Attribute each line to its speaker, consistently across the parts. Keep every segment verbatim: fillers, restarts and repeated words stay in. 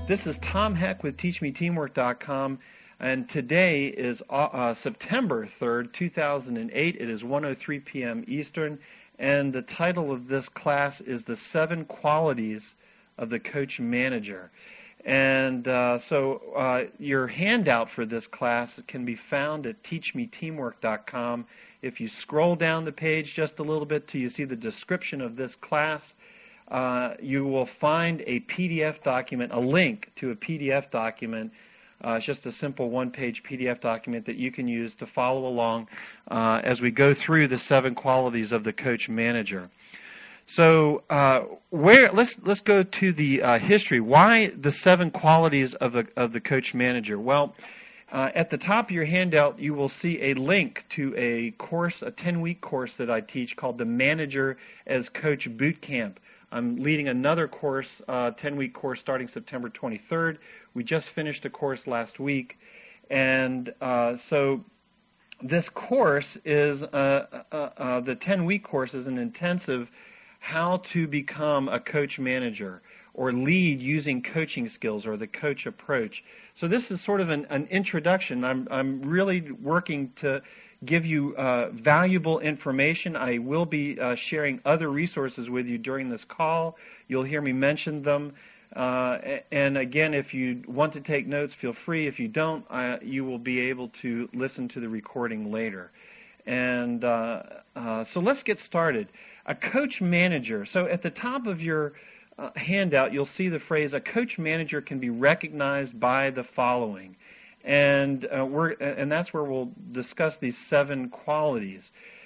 Speaker 1: This is Tom Heck with Teach Me Teamwork dot com, and today is uh, September third, two thousand eight. It is one oh three p m Eastern, and the title of this class is The Seven Qualities of the Coach Manager. And uh, so uh, your handout for this class can be found at Teach Me Teamwork dot com. If you scroll down the page just a little bit till you see the description of this class, Uh, you will find a P D F document, a link to a P D F document. Uh, it's just a simple one-page P D F document that you can use to follow along uh, as we go through the seven qualities of the coach manager. So, uh, where let's let's go to the uh, history. Why the seven qualities of the of the coach manager? Well, uh, at the top of your handout, you will see a link to a course, a ten-week course that I teach called the Manager as Coach Boot Camp. I'm leading another course, uh, ten-week course starting September twenty-third. We just finished a course last week. And uh, so this course is, uh, uh, uh, the ten-week course is an intensive how to become a coach manager or lead using coaching skills or the coach approach. So this is sort of an, an introduction. I'm, I'm really working to give you uh, valuable information. I will be uh, sharing other resources with you during this call. You'll hear me mention them. Uh, and again, if you want to take notes, feel free. If you don't, uh, you will be able to listen to the recording later. And uh, uh, so let's get started. A coach manager. So at the top of your uh, handout, you'll see the phrase, a coach manager can be recognized by the following. And uh, we're and that's where we'll discuss these seven qualities.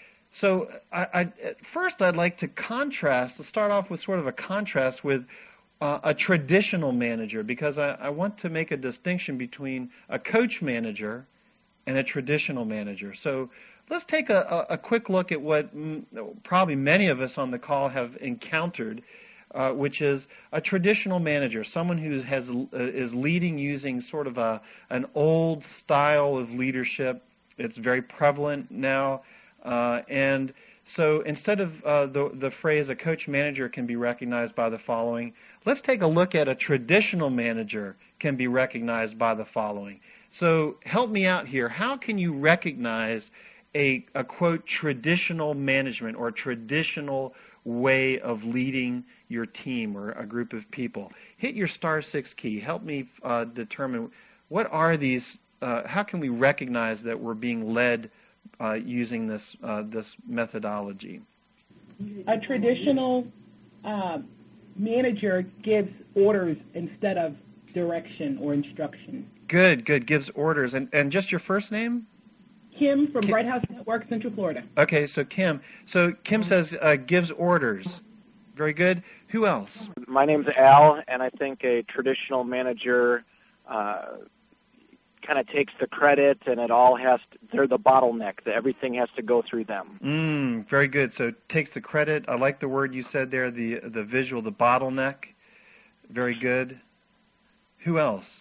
Speaker 1: So I, I, at first I'd like to contrast, to start off with sort of a contrast with uh, a traditional manager, because I, I want to make a distinction between a coach manager and a traditional manager. So let's take a, a, a quick look at what m- probably many of us on the call have encountered, Uh, which is a traditional manager, someone who has uh, is leading using sort of a an old style of leadership. It's very prevalent now, uh, and so instead of uh, the the phrase "a coach manager can be recognized by the following," let's take a look at a traditional manager can be recognized by the following. So help me out here. How can you recognize a a quote traditional management or traditional way of leading your team or a group of people? Hit your star six key. Help me uh, determine what are these, uh, how can we recognize that we're being led uh, using this uh, this methodology?
Speaker 2: A traditional uh, manager gives orders instead of direction or instruction.
Speaker 1: Good, good. Gives orders. And, and just your first name?
Speaker 2: Kim from
Speaker 1: Kim.
Speaker 2: Bright House Network, Central Florida.
Speaker 1: Okay, so Kim. So Kim says uh, gives orders. Very good. Who else?
Speaker 3: My name's Al, and I think a traditional manager uh, kind of takes the credit, and it all has to, they're the bottleneck. That everything has to go through them.
Speaker 1: Mm, very good. So takes the credit. I like the word you said there, the the visual, the bottleneck. Very good. Who else?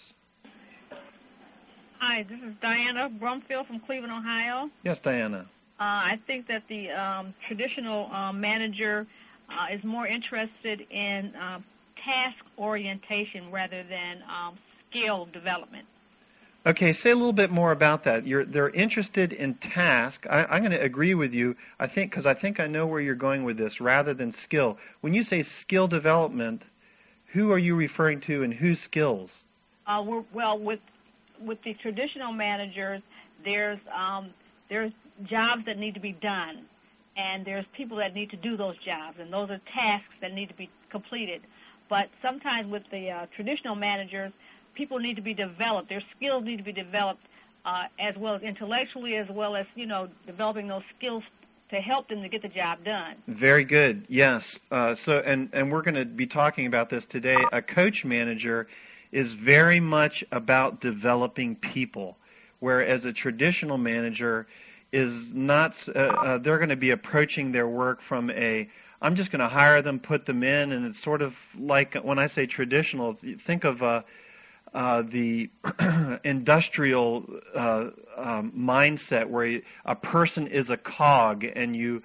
Speaker 4: Hi, this is Diana Brumfield from Cleveland, Ohio.
Speaker 1: Yes, Diana.
Speaker 4: Uh, I think that the um, traditional uh, manager uh, is more interested in uh, task orientation rather than um, skill development.
Speaker 1: Okay, say a little bit more about that. You're, they're interested in task. I, I'm going to agree with you, I think, because I think I know where you're going with this, rather than skill. When you say skill development, who are you referring to and whose skills?
Speaker 4: Uh, we're, well, with with the traditional managers, there's um, there's jobs that need to be done, and there's people that need to do those jobs, and those are tasks that need to be completed. But sometimes with the uh, traditional managers, people need to be developed. Their skills need to be developed uh, as well as intellectually, as well as, you know, developing those skills to help them to get the job done.
Speaker 1: Very good. Yes. Uh, so, and, and we're going to be talking about this today. A coach manager is very much about developing people, whereas a traditional manager is not, uh, uh, they're going to be approaching their work from a, I'm just going to hire them, put them in, and it's sort of like, when I say traditional, think of uh, uh, the industrial uh, um, mindset where you, a person is a cog, and you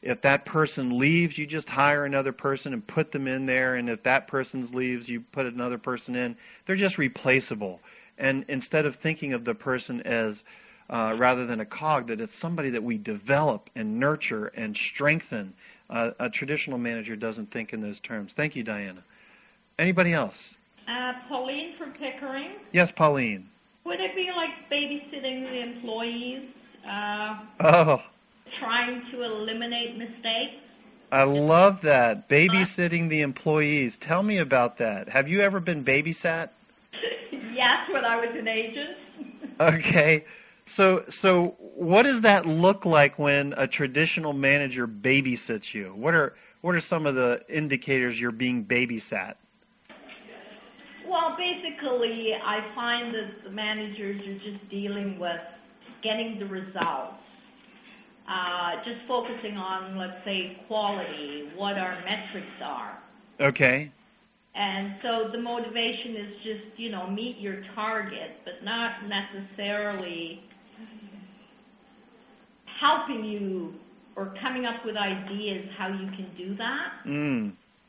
Speaker 1: If that person leaves, you just hire another person and put them in there. And if that person leaves, you put another person in. They're just replaceable. And instead of thinking of the person as uh, rather than a cog, that it's somebody that we develop and nurture and strengthen. Uh, a traditional manager doesn't think in those terms. Thank you, Diana. Anybody else?
Speaker 5: Uh, Pauline from Pickering.
Speaker 1: Yes, Pauline.
Speaker 5: Would it be like babysitting the employees? Uh,
Speaker 1: oh.
Speaker 5: Trying to eliminate mistakes?
Speaker 1: I love that. Babysitting the employees. Tell me about that. Have you ever been babysat?
Speaker 5: Yes, when I was an agent.
Speaker 1: Okay. So so what does that look like when a traditional manager babysits you? What are what are some of the indicators you're being babysat?
Speaker 5: Well, basically, I find that the managers are just dealing with getting the results. Uh, just focusing on, let's say, quality, what our metrics are.
Speaker 1: Okay.
Speaker 5: And so the motivation is just, you know, meet your target, but not necessarily helping you or coming up with ideas how you can do that.
Speaker 1: Mm.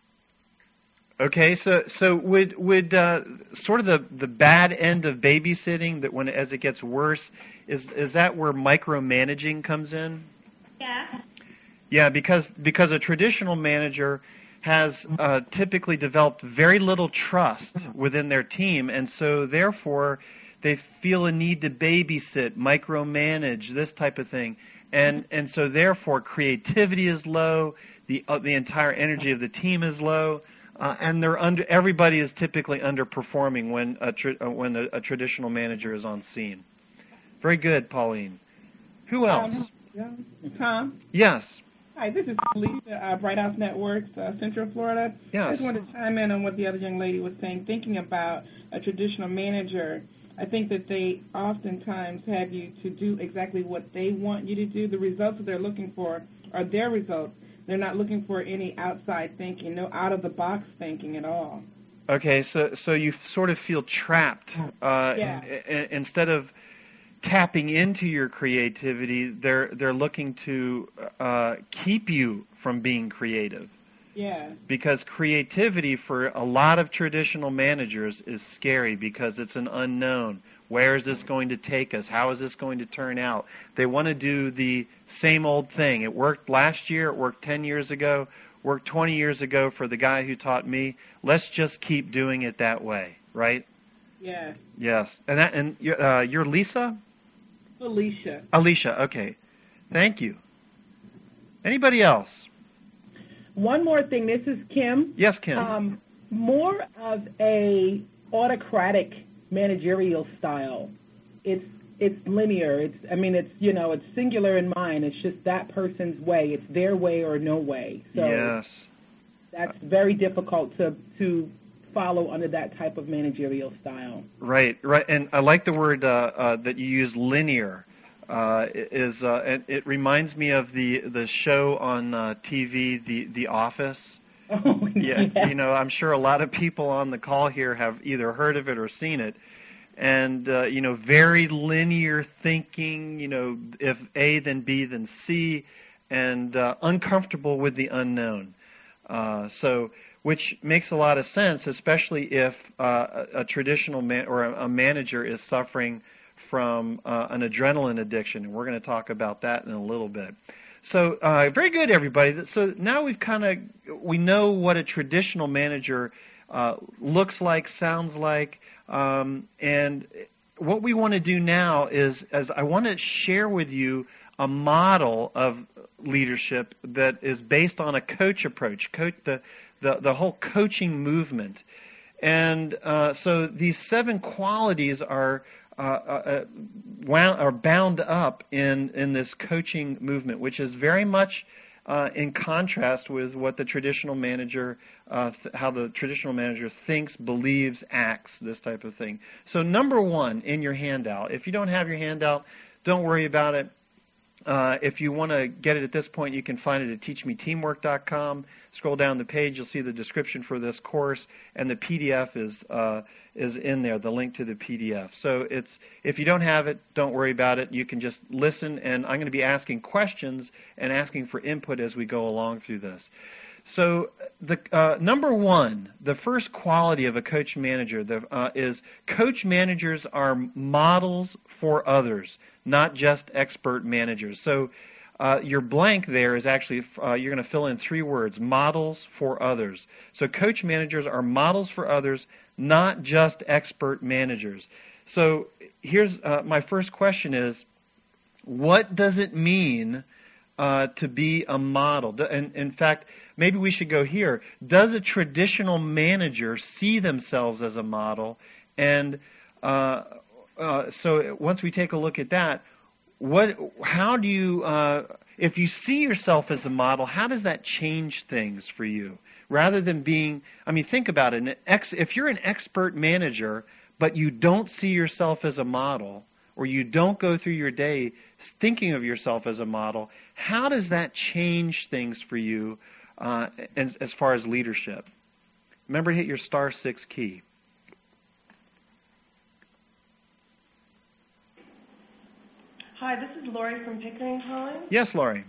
Speaker 1: Okay, so so would would uh, sort of the, the bad end of babysitting, that when as it gets worse, is is that where micromanaging comes in?
Speaker 5: Yeah.
Speaker 1: Yeah, because because a traditional manager has uh, typically developed very little trust within their team, and so therefore they feel a need to babysit, micromanage, this type of thing, and and so therefore creativity is low, the uh, the entire energy of the team is low. Uh, and they're under. Everybody is typically underperforming when a tra- uh, when a, a traditional manager is on scene. Very good, Pauline. Who else?
Speaker 2: Um, Tom?
Speaker 1: Yes.
Speaker 2: Hi, this is Lisa, uh, Bright House Networks, uh, Central Florida.
Speaker 1: Yes.
Speaker 2: I just wanted to chime in on what the other young lady was saying. Thinking about a traditional manager, I think that they oftentimes have you to do exactly what they want you to do. The results that they're looking for are their results. They're not looking for any outside thinking, no out-of-the-box thinking at all.
Speaker 1: Okay, so so you sort of feel trapped. Uh,
Speaker 2: yeah.
Speaker 1: I- instead of tapping into your creativity, they're they're looking to uh, keep you from being creative.
Speaker 2: Yeah.
Speaker 1: Because creativity for a lot of traditional managers is scary because it's an unknown. Where is this going to take us? How is this going to turn out? They want to do the same old thing. It worked last year. It worked ten years ago. Worked twenty years ago for the guy who taught me. Let's just keep doing it that way, right?
Speaker 2: Yeah.
Speaker 1: Yes. And that, and you're, uh, you're Lisa?
Speaker 2: Alicia.
Speaker 1: Alicia. Okay. Thank you. Anybody else?
Speaker 2: One more thing. This is Kim.
Speaker 1: Yes, Kim.
Speaker 2: Um, more of a autocratic managerial style. It's it's linear. It's I mean it's you know it's singular in mind. It's just that person's way. It's their way or no way. So
Speaker 1: yes.
Speaker 2: That's very difficult to to follow under that type of managerial style.
Speaker 1: Right, right. And I like the word uh, uh, that you use, linear. Uh, is uh, and it reminds me of the the show on uh, T V, The The Office.
Speaker 2: Oh,
Speaker 1: yeah,
Speaker 2: yeah,
Speaker 1: you know, I'm sure a lot of people on the call here have either heard of it or seen it. And, uh, you know, very linear thinking, you know, if A, then B, then C, and uh, uncomfortable with the unknown. Uh, so, which makes a lot of sense, especially if uh, a, a traditional man or a, a manager is suffering from uh, an adrenaline addiction. And we're going to talk about that in a little bit. So uh, very good, everybody. So now we've kind of we know what a traditional manager uh, looks like, sounds like, um, and what we want to do now is, as I want to share with you a model of leadership that is based on a coach approach, coach the the, the whole coaching movement, and uh, so these seven qualities are. Uh, uh, wound, are bound up in, in this coaching movement, which is very much uh, in contrast with what the traditional manager, uh, th- how the traditional manager thinks, believes, acts, this type of thing. So number one in your handout, if you don't have your handout, don't worry about it. Uh, if you want to get it at this point, you can find it at teach me teamwork dot com. Scroll down the page, you'll see the description for this course, and the P D F is uh, is in there, the link to the P D F. So it's if you don't have it, don't worry about it. You can just listen, and I'm going to be asking questions and asking for input as we go along through this. So the uh, number one, the first quality of a coach manager the, uh, is coach managers are models for others, not just expert managers. So uh, your blank there is actually, uh, you're going to fill in three words, models for others. So coach managers are models for others, not just expert managers. So here's uh, my first question is, what does it mean uh, to be a model? And in fact, maybe we should go here. Does a traditional manager see themselves as a model? And uh, uh, so once we take a look at that, what? How do you, uh, if you see yourself as a model, how does that change things for you? Rather than being, I mean, think about it. An ex, if you're an expert manager, but you don't see yourself as a model, or you don't go through your day thinking of yourself as a model, how does that change things for you uh, as, as far as leadership? Remember to hit your star six key.
Speaker 6: Hi, this is Lori from Pickering calling.
Speaker 1: Yes, Lori.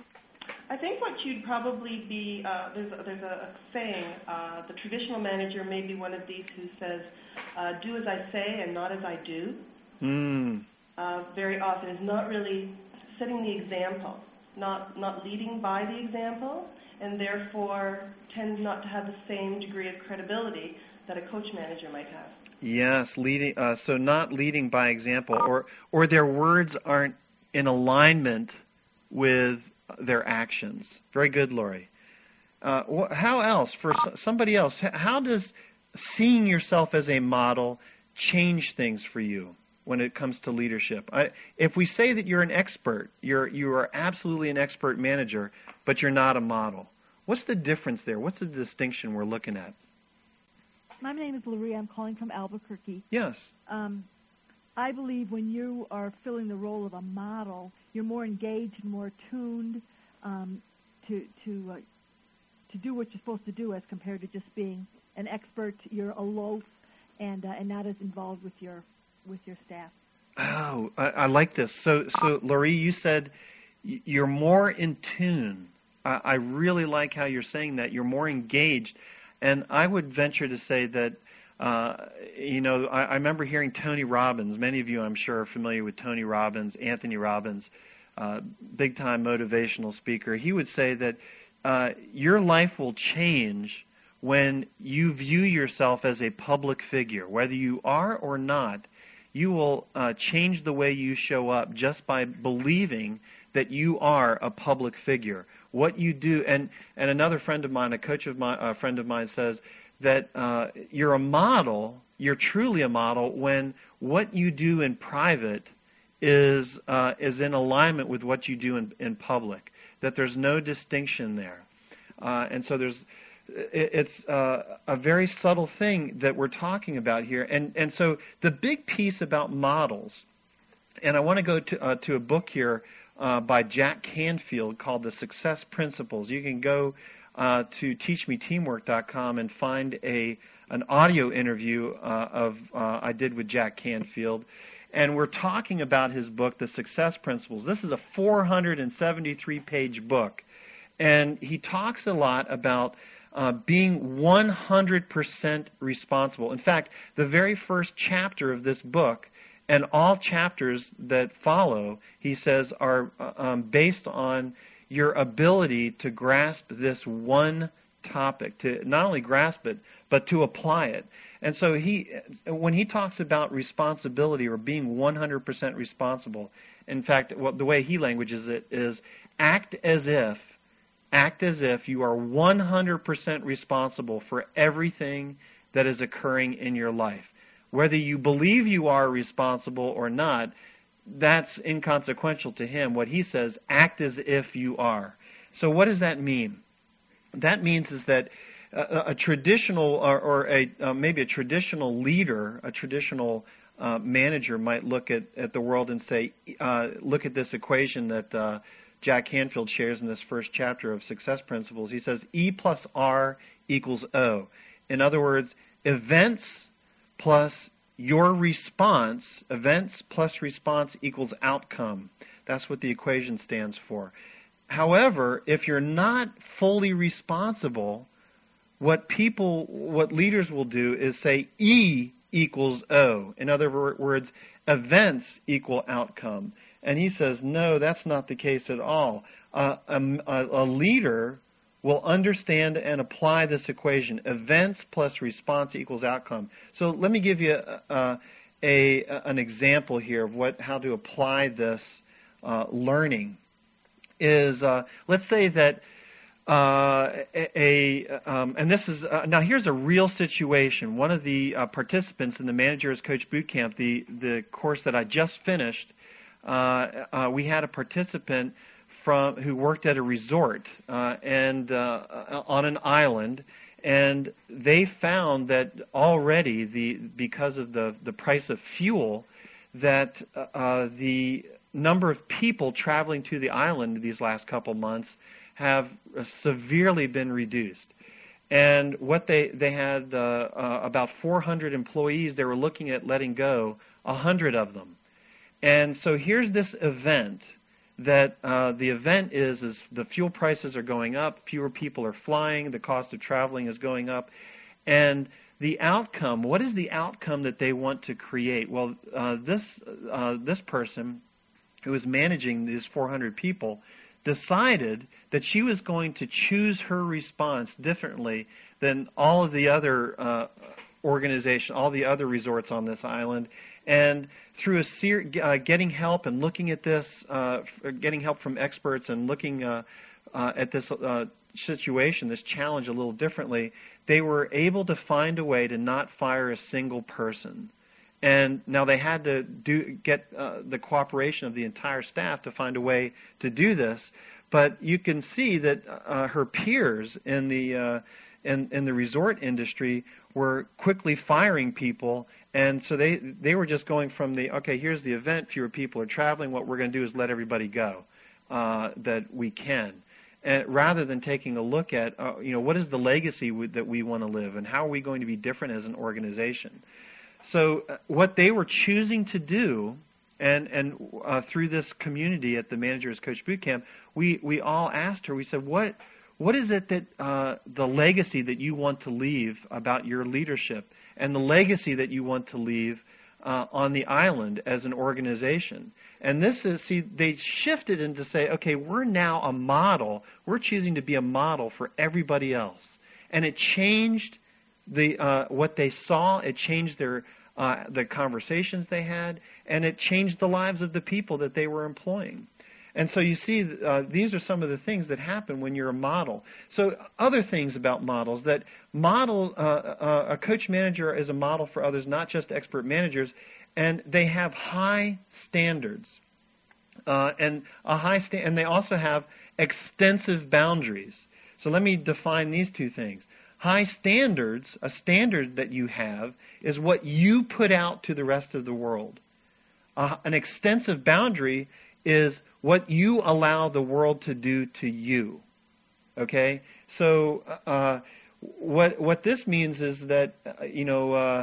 Speaker 6: I think what you'd probably be, uh, there's, a, there's a saying, uh, the traditional manager may be one of these who says, uh, do as I say and not as I do.
Speaker 1: Mm.
Speaker 6: Uh, very often is not really setting the example, not, not leading by the example, and therefore tends not to have the same degree of credibility that a coach manager might have.
Speaker 1: Yes, leading. Uh, so not leading by example, or or their words aren't in alignment with their actions. Very good, Lori. Uh, wh- how else, for s- somebody else, how does seeing yourself as a model change things for you when it comes to leadership? I, if we say that you're an expert, you're you are absolutely an expert manager, but you're not a model, what's the difference there? What's the distinction we're looking at?
Speaker 7: My name is Lurie. I'm calling from Albuquerque.
Speaker 1: Yes.
Speaker 7: Um, I believe when you are filling the role of a model, you're more engaged and more attuned um, to to uh, to do what you're supposed to do, as compared to just being an expert. You're aloof and uh, and not as involved with your with your staff.
Speaker 1: Oh, I, I like this. So, so Laurie, you said you're more in tune. I, I really like how you're saying that. You're more engaged. And I would venture to say that, uh, you know, I, I remember hearing Tony Robbins. Many of you, I'm sure, are familiar with Tony Robbins, Anthony Robbins, uh, big-time motivational speaker. He would say that uh, your life will change when you view yourself as a public figure. Whether you are or not, you will uh, change the way you show up just by believing that you are a public figure. What you do, and, and another friend of mine, a coach of mine, a friend of mine says that uh, you're a model, you're truly a model when what you do in private is uh, is in alignment with what you do in, in public, that there's no distinction there. Uh, and so there's, it, it's uh, a very subtle thing that we're talking about here. And, and so the big piece about models, and I want to go to, uh, to a book here, Uh, by Jack Canfield called The Success Principles. You can go uh, to teach me teamwork dot com and find a an audio interview uh, of uh, I did with Jack Canfield, and we're talking about his book, The Success Principles. This is a four hundred seventy-three page book, and he talks a lot about uh, being one hundred percent responsible. In fact, the very first chapter of this book and all chapters that follow, he says, are um, based on your ability to grasp this one topic, to not only grasp it, but to apply it. And so he, when he talks about responsibility or being one hundred percent responsible, in fact, well, the way he languages it is act as if, act as if you are one hundred percent responsible for everything that is occurring in your life. Whether you believe you are responsible or not, that's inconsequential to him. What he says, act as if you are. So what does that mean? That means is that a, a traditional or, or a uh, maybe a traditional leader, a traditional uh, manager might look at, at the world and say, uh, look at this equation that uh, Jack Canfield shares in this first chapter of Success Principles. He says E plus R equals O. In other words, events plus your response, events plus response equals outcome. That's what the equation stands for. However, if you're not fully responsible, what people, what leaders will do is say E equals O. In other words, events equal outcome. And he says, no, that's not the case at all. Uh, a, a leader will understand and apply this equation. Events plus response equals outcome. So let me give you a, a, an example here of what how to apply this uh, learning. Is uh, let's say that uh, a, a um, and this is uh, now here's a real situation. One of the uh, participants in the Manager as Coach Bootcamp, the the course that I just finished, uh, uh, we had a participant from who worked at a resort uh, and uh, on an island, and they found that already the because of the the price of fuel, that uh, the number of people traveling to the island these last couple months have severely been reduced. And what they they had uh, uh, about four hundred employees. They were looking at letting go one hundred of them. And so here's this event. That uh, the event is is the fuel prices are going up, fewer people are flying, the cost of traveling is going up, and the outcome. What is the outcome that they want to create? Well, uh, this uh, this person who was managing these four hundred people decided that she was going to choose her response differently than all of the other uh, organizations, all the other resorts on this island. And through a ser- uh, getting help and looking at this, uh, getting help from experts and looking uh, uh, at this uh, situation, this challenge a little differently, they were able to find a way to not fire a single person. And now they had to do get uh, the cooperation of the entire staff to find a way to do this. But you can see that uh, her peers in the uh, in, in the resort industry were quickly firing people. And so they they were just going from the, okay, here's the event, fewer people are traveling, what we're going to do is let everybody go uh, that we can. And rather than taking a look at, uh, you know, what is the legacy we, that we want to live and how are we going to be different as an organization. So uh, what they were choosing to do, and, and uh, through this community at the Manager as Coach Bootcamp, we, we all asked her, we said, what what is it that uh, the legacy that you want to leave about your leadership? And the legacy that you want to leave uh, on the island as an organization. And this is, see, they shifted into say, okay, we're now a model. We're choosing to be a model for everybody else. And it changed the uh, what they saw. It changed their uh, the conversations they had, and it changed the lives of the people that they were employing. And so you see, uh, these are some of the things that happen when you're a model. So other things about models, that model, uh, uh, a coach manager is a model for others, not just expert managers, and they have high standards. Uh, and a high sta- and they also have extensive boundaries. So let me define these two things. High standards, a standard that you have, is what you put out to the rest of the world. Uh, an extensive boundary is what you allow the world to do to you. Okay? So uh, what what this means is that, uh, you know, uh,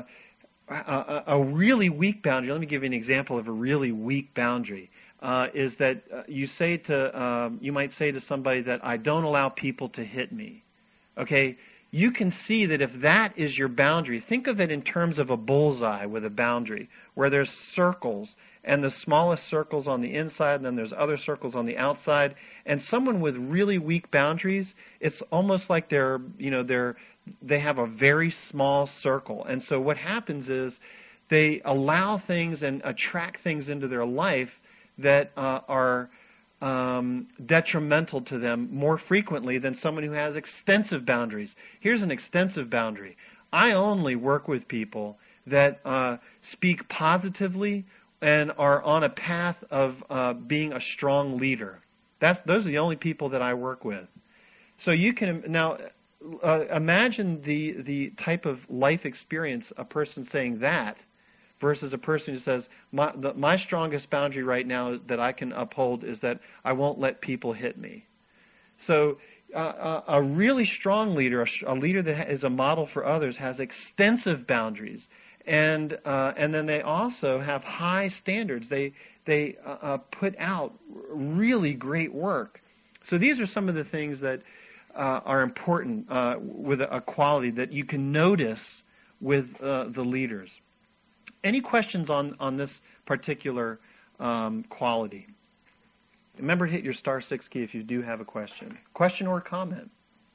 Speaker 1: a, a really weak boundary, let me give you an example of a really weak boundary, uh, is that uh, you say to, um, you might say to somebody that I don't allow people to hit me. Okay? You can see that if that is your boundary, think of it in terms of a bullseye with a boundary, where there's circles, and the smallest circles on the inside, and then there's other circles on the outside. And someone with really weak boundaries, it's almost like they're, you know, they're, they have a very small circle. And so what happens is they allow things and attract things into their life that uh, are um, detrimental to them more frequently than someone who has extensive boundaries. Here's an extensive boundary. I only work with people that uh, speak positively and are on a path of uh, being a strong leader. That's those are the only people that I work with. So you can now uh, imagine the the type of life experience a person saying that versus a person who says, my, the, my strongest boundary right now that I can uphold is that I won't let people hit me. So uh, a, a really strong leader, a, a leader that is a model for others, has extensive boundaries. And uh, and then they also have high standards. They they uh, uh, put out really great work. So these are some of the things that uh, are important uh, with a, a quality that you can notice with uh, the leaders. Any questions on, on this particular um, quality? Remember, hit your star six key if you do have a question. Question or comment?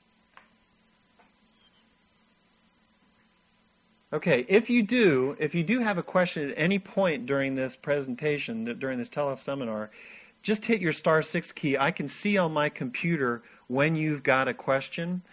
Speaker 1: Okay, if you do, if you do have a question at any point during this presentation, during this teleseminar, just hit your star six key. I can see on my computer when you've got a question.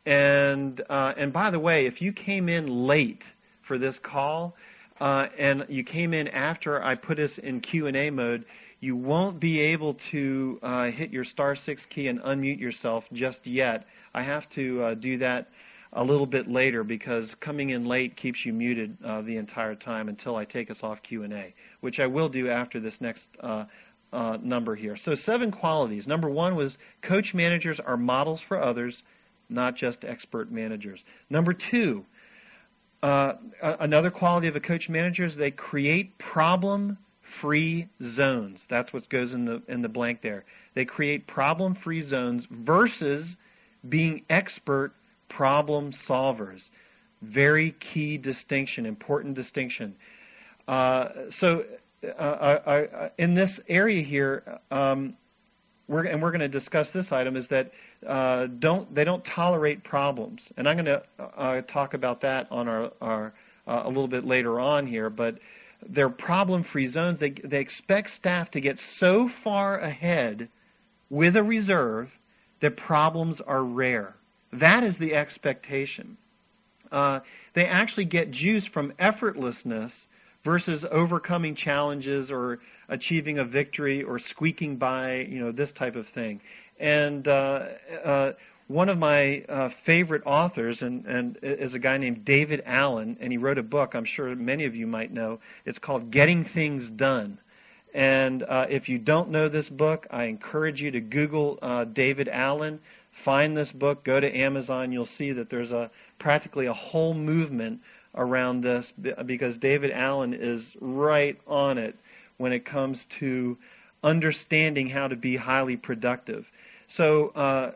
Speaker 1: And uh, and by the way, if you came in late for this call, uh, and you came in after I put us in Q and A mode, you won't be able to uh, hit your star six key and unmute yourself just yet. I have to uh, do that a little bit later because coming in late keeps you muted uh, the entire time until I take us off Q and A, which I will do after this next uh, uh, number here. So seven qualities. Number one was coach managers are models for others, not just expert managers. Number two, uh, another quality of a coach manager is they create problem-free zones. That's what goes in the in the blank there. They create problem-free zones versus being expert problem solvers. Very key distinction, important distinction. Uh, so uh, uh, uh, in this area here, um, we're, and we're going to discuss this item, is that uh, don't they don't tolerate problems. And I'm going to uh, talk about that on our, our uh, a little bit later on here. But they're problem-free zones. They they expect staff to get so far ahead with a reserve that problems are rare. That is the expectation. Uh, they actually get juice from effortlessness versus overcoming challenges or achieving a victory or squeaking by, you know, this type of thing. And uh, uh, one of my uh, favorite authors and, and is a guy named David Allen, and he wrote a book I'm sure many of you might know. It's called Getting Things Done. And uh, if you don't know this book, I encourage you to Google uh, David Allen. Find this book, go to Amazon, you'll see that there's a practically a whole movement around this because David Allen is right on it when it comes to understanding how to be highly productive. So uh,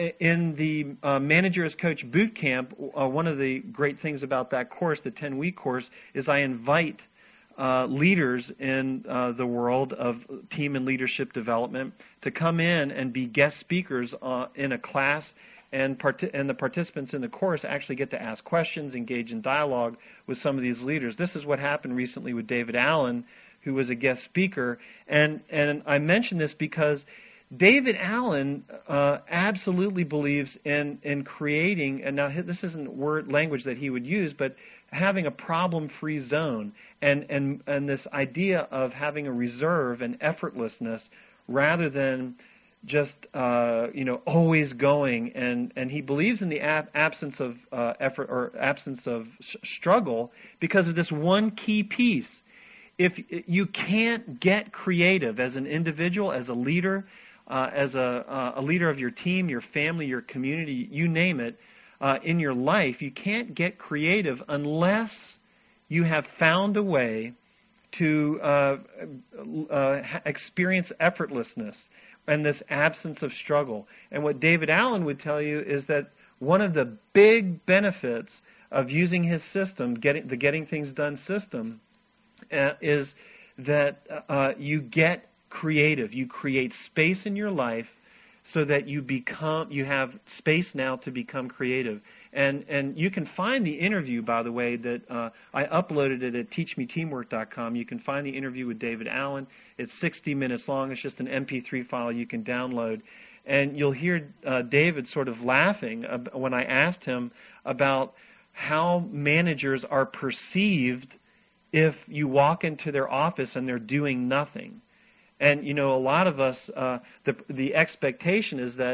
Speaker 1: in the uh, Manager as Coach Boot Camp, uh, one of the great things about that course, the ten-week course, is I invite Uh, leaders in uh, the world of team and leadership development to come in and be guest speakers uh, in a class, and, part- and the participants in the course actually get to ask questions, engage in dialogue with some of these leaders. This is what happened recently with David Allen, who was a guest speaker. And, and I mention this because David Allen uh, absolutely believes in, in creating, and now this isn't word language that he would use, but having a problem-free zone and, and, and this idea of having a reserve and effortlessness rather than just, uh, you know, always going. And, and he believes in the ab- absence of uh, effort or absence of sh- struggle because of this one key piece. If you can't get creative as an individual, as a leader, uh, as a, uh, a leader of your team, your family, your community, you name it, Uh, in your life, you can't get creative unless you have found a way to uh, uh, experience effortlessness and this absence of struggle. And what David Allen would tell you is that one of the big benefits of using his system, getting the Getting Things Done system, uh, is that uh, you get creative. You create space in your life so that you become, you have space now to become creative. And and you can find the interview, by the way, that uh, I uploaded it at teach me teamwork dot com. You can find the interview with David Allen. It's sixty minutes long. It's just an M P three file you can download. And you'll hear uh, David sort of laughing when I asked him about how managers are perceived if you walk into their office and they're doing nothing. And, you know, a lot of us, uh, the the expectation is that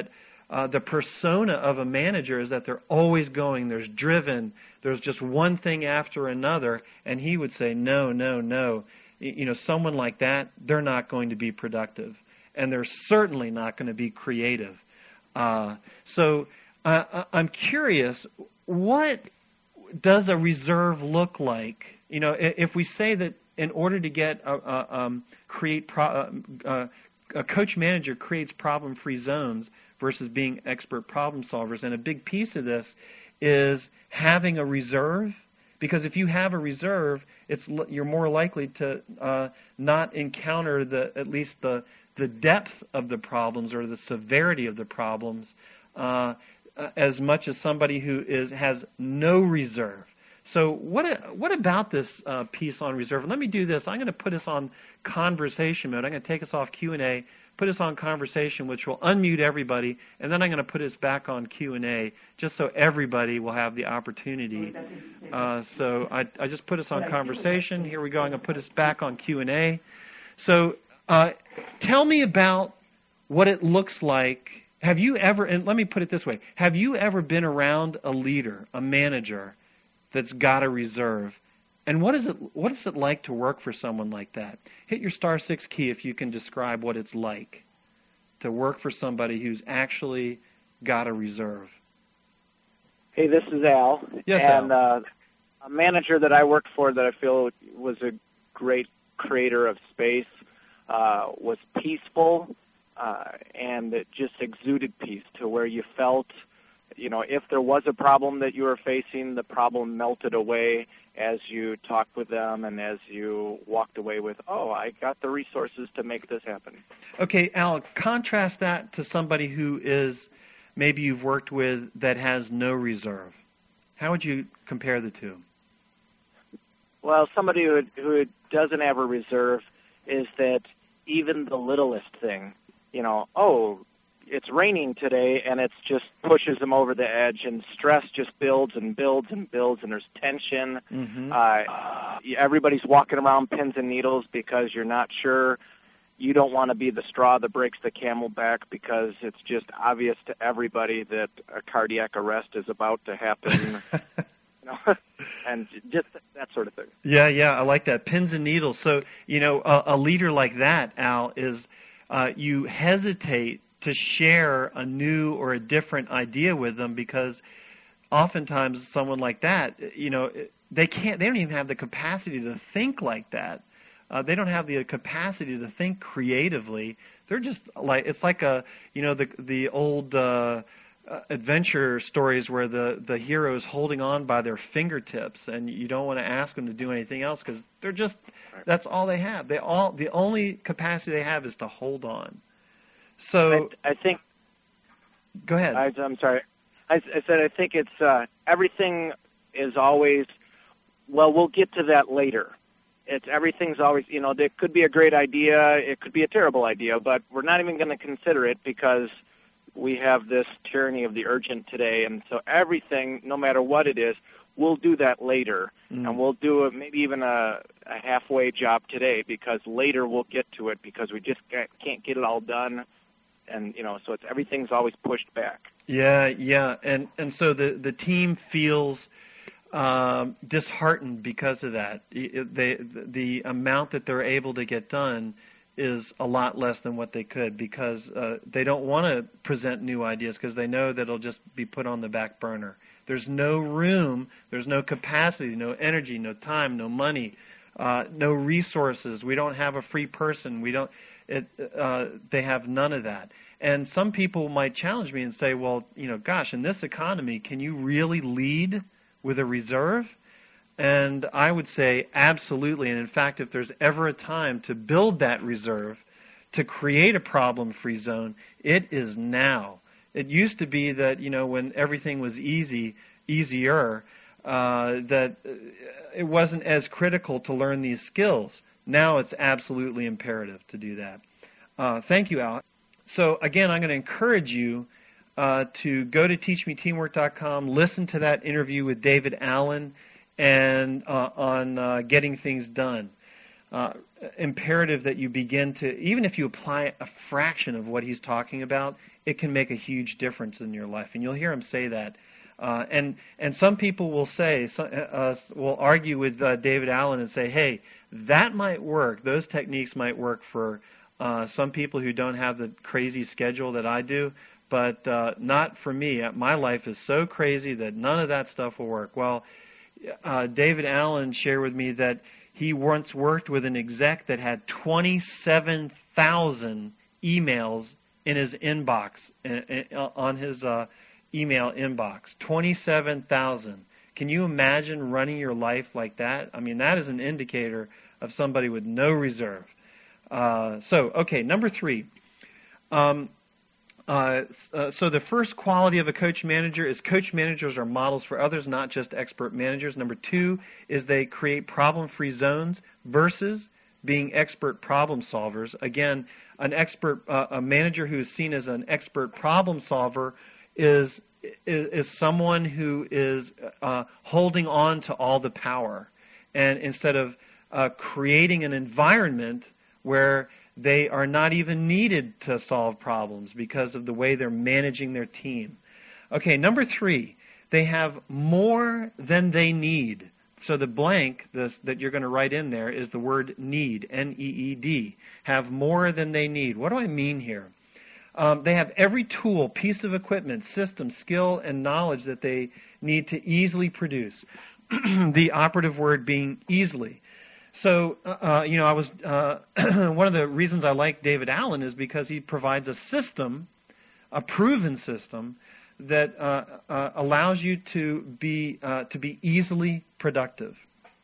Speaker 1: uh, the persona of a manager is that they're always going, there's driven, there's just one thing after another, and he would say, no, no, no. You know, someone like that, they're not going to be productive, and they're certainly not going to be creative. Uh, so uh, I'm curious, what does a reserve look like? You know, if we say that in order to get a, a, um, create pro, uh, a coach manager creates problem-free zones versus being expert problem solvers, and a big piece of this is having a reserve, because if you have a reserve, it's you're more likely to uh, not encounter the at least the the depth of the problems or the severity of the problems uh, as much as somebody who is has no reserve. So what what about this uh, piece on reserve? Let me do this. I'm going to put us on conversation mode. I'm going to take us off Q and A, put us on conversation, which will unmute everybody, and then I'm going to put us back on Q and A just so everybody will have the opportunity. Uh, so I, I just put us on conversation. Here we go. I'm going to put us back on Q and A. So uh, tell me about what it looks like. Have you ever, and let me put it this way, have you ever been around a leader, a manager, that's got a reserve? And what is it what is it like to work for someone like that? Hit your star six key if you can describe what it's like to work for somebody who's actually got a reserve.
Speaker 3: Hey, this is Al.
Speaker 1: Yes,
Speaker 3: and
Speaker 1: Al.
Speaker 3: Uh, a manager that I worked for that I feel was a great creator of space uh, was peaceful, uh, and it just exuded peace to where you felt, you know, if there was a problem that you were facing, the problem melted away as you talked with them and as you walked away with, oh, I got the resources to make this happen.
Speaker 1: Okay, Al, contrast that to somebody who is maybe you've worked with that has no reserve. How would you compare the two?
Speaker 3: Well, somebody who, who doesn't have a reserve is that even the littlest thing, you know, oh, it's raining today, and it just pushes them over the edge, and stress just builds and builds and builds, and there's tension.
Speaker 1: Mm-hmm.
Speaker 3: Uh, everybody's walking around pins and needles because you're not sure. You don't want to be the straw that breaks the camel back because it's just obvious to everybody that a cardiac arrest is about to happen. You know, and just that sort of thing.
Speaker 1: Yeah, yeah, I like that. Pins and needles. So, you know, a, a leader like that, Al, is uh, you hesitate to share a new or a different idea with them because oftentimes someone like that, you know, they can't, they don't even have the capacity to think like that. Uh, they don't have the capacity to think creatively. They're just like, it's like a, you know, the the old uh, uh, adventure stories where the, the hero is holding on by their fingertips and you don't want to ask them to do anything else because they're just, that's all they have. They all, the only capacity they have is to hold on. So
Speaker 3: I, I think.
Speaker 1: Go ahead.
Speaker 3: I, I'm sorry. I, I said I think it's uh, everything is always. Well, we'll get to that later. It's everything's always. You know, it could be a great idea. It could be a terrible idea, but we're not even going to consider it because we have this tyranny of the urgent today, and so everything, no matter what it is, we'll do that later, mm. and we'll do a, maybe even a, a halfway job today because later we'll get to it because we just can't get it all done. And, you know, so it's everything's always pushed back.
Speaker 1: Yeah, yeah. And and so the, the team feels um, disheartened because of that. They, the amount that they're able to get done is a lot less than what they could because uh, they don't want to present new ideas because they know that it'll just be put on the back burner. There's no room, there's no capacity, no energy, no time, no money, uh, no resources. We don't have a free person. We don't. It, uh, they have none of that. And some people might challenge me and say, well, you know, gosh, in this economy, can you really lead with a reserve? And I would say absolutely. And in fact, if there's ever a time to build that reserve, to create a problem-free zone, it is now. It used to be that, you know, when everything was easy, easier, uh, that it wasn't as critical to learn these skills. Now it's absolutely imperative to do that. Uh, thank you, Al. So again, I'm going to encourage you uh, to go to teach me teamwork dot com, listen to that interview with David Allen and uh, on uh, getting things done. Uh, imperative that you begin to, even if you apply a fraction of what he's talking about, it can make a huge difference in your life. And you'll hear him say that. Uh, and and some people will say, uh, will argue with uh, David Allen and say, hey, that might work. Those techniques might work for uh, some people who don't have the crazy schedule that I do, but uh, not for me. My life is so crazy that none of that stuff will work. Well, uh, David Allen shared with me that he once worked with an exec that had twenty-seven thousand emails in his inbox, on his uh, email inbox. twenty-seven thousand. Can you imagine running your life like that? I mean, that is an indicator of somebody with no reserve. Uh, so, okay, number three. Um, uh, uh, so the first quality of a coach manager is coach managers are models for others, not just expert managers. Number two is they create problem-free zones versus being expert problem solvers. Again, an expert, uh, a manager who is seen as an expert problem solver is is, is someone who is uh, holding on to all the power, and instead of uh, creating an environment where they are not even needed to solve problems because of the way they're managing their team. Okay, number three, they have more than they need. So the blank this, that you're going to write in there is the word need, N E E D. Have more than they need. What do I mean here? Um, they have every tool, piece of equipment, system, skill, and knowledge that they need to easily produce. The operative word being easily. So, uh, you know, I was uh, one of the reasons I like David Allen is because he provides a system, a proven system, that uh, uh, allows you to be uh, to be easily productive.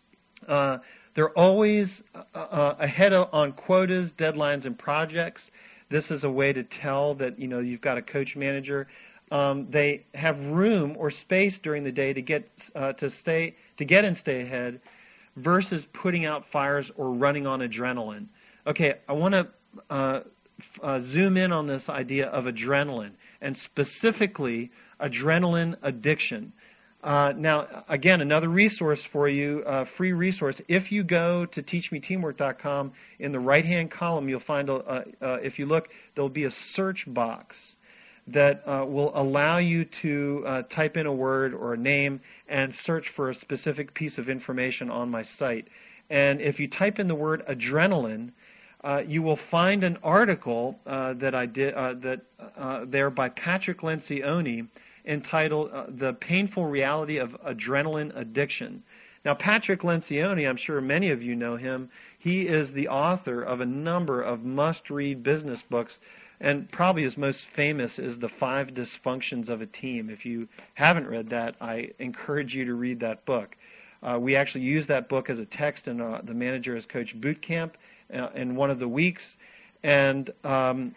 Speaker 1: Uh, they're always uh, uh, ahead of, on quotas, deadlines, and projects. This is a way to tell that, you know, you've got a coach manager. Um, they have room or space during the day to get uh, to stay to get and stay ahead, versus putting out fires or running on adrenaline. Okay, I want to uh, uh, zoom in on this idea of adrenaline, and specifically adrenaline addiction. Uh, now, again, another resource for you, uh, free resource. If you go to teach me teamwork dot com, in the right-hand column, you'll find, a, uh, uh, if you look, there'll be a search box that uh, will allow you to uh, type in a word or a name and search for a specific piece of information on my site. And if you type in the word adrenaline, uh, you will find an article uh, that I did uh, that uh, there by Patrick Lencioni entitled uh, "The Painful Reality of Adrenaline Addiction." Now, Patrick Lencioni, I'm sure many of you know him. He is the author of a number of must-read business books. And probably his most famous is The Five Dysfunctions of a Team. If you haven't read that, I encourage you to read that book. Uh, we actually use that book as a text in uh, the Manager as Coach boot camp uh, in one of the weeks. And um,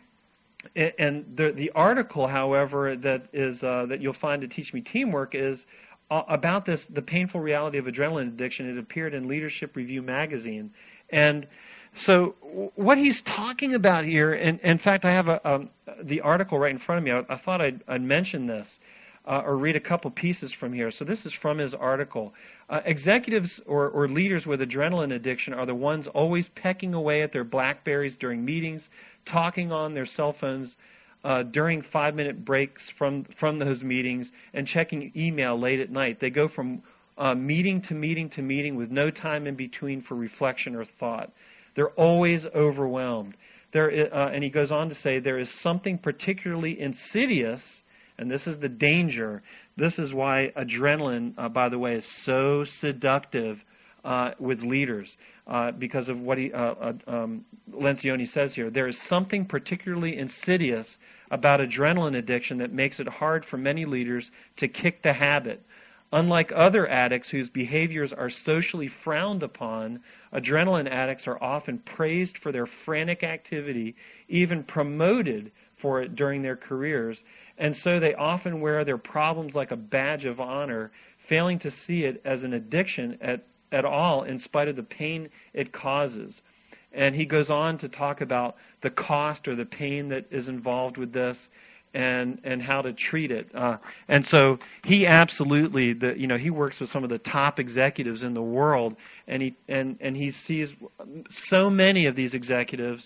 Speaker 1: and the the article, however, that is uh, that you'll find at Teach Me Teamwork is uh, about this, the painful reality of adrenaline addiction. It appeared in Leadership Review magazine, and so what he's talking about here, and in fact, I have a, um, the article right in front of me. I, I thought I'd, I'd mention this uh, or read a couple pieces from here. So this is from his article. Uh, executives or, or leaders with adrenaline addiction are the ones always pecking away at their BlackBerries during meetings, talking on their cell phones uh, during five-minute breaks from, from those meetings, and checking email late at night. They go from uh, meeting to meeting to meeting with no time in between for reflection or thought. They're always overwhelmed. There, uh, and he goes on to say there is something particularly insidious, and this is the danger. This is why adrenaline, uh, by the way, is so seductive uh, with leaders, uh, because of what he uh, uh, um, Lencioni says here. There is something particularly insidious about adrenaline addiction that makes it hard for many leaders to kick the habit. Unlike other addicts whose behaviors are socially frowned upon, adrenaline addicts are often praised for their frantic activity, even promoted for it during their careers, and so they often wear their problems like a badge of honor, failing to see it as an addiction at, at all in spite of the pain it causes. And he goes on to talk about the cost or the pain that is involved with this, and and how to treat it. Uh, and so he absolutely, the you know, he works with some of the top executives in the world, and he and, and he sees so many of these executives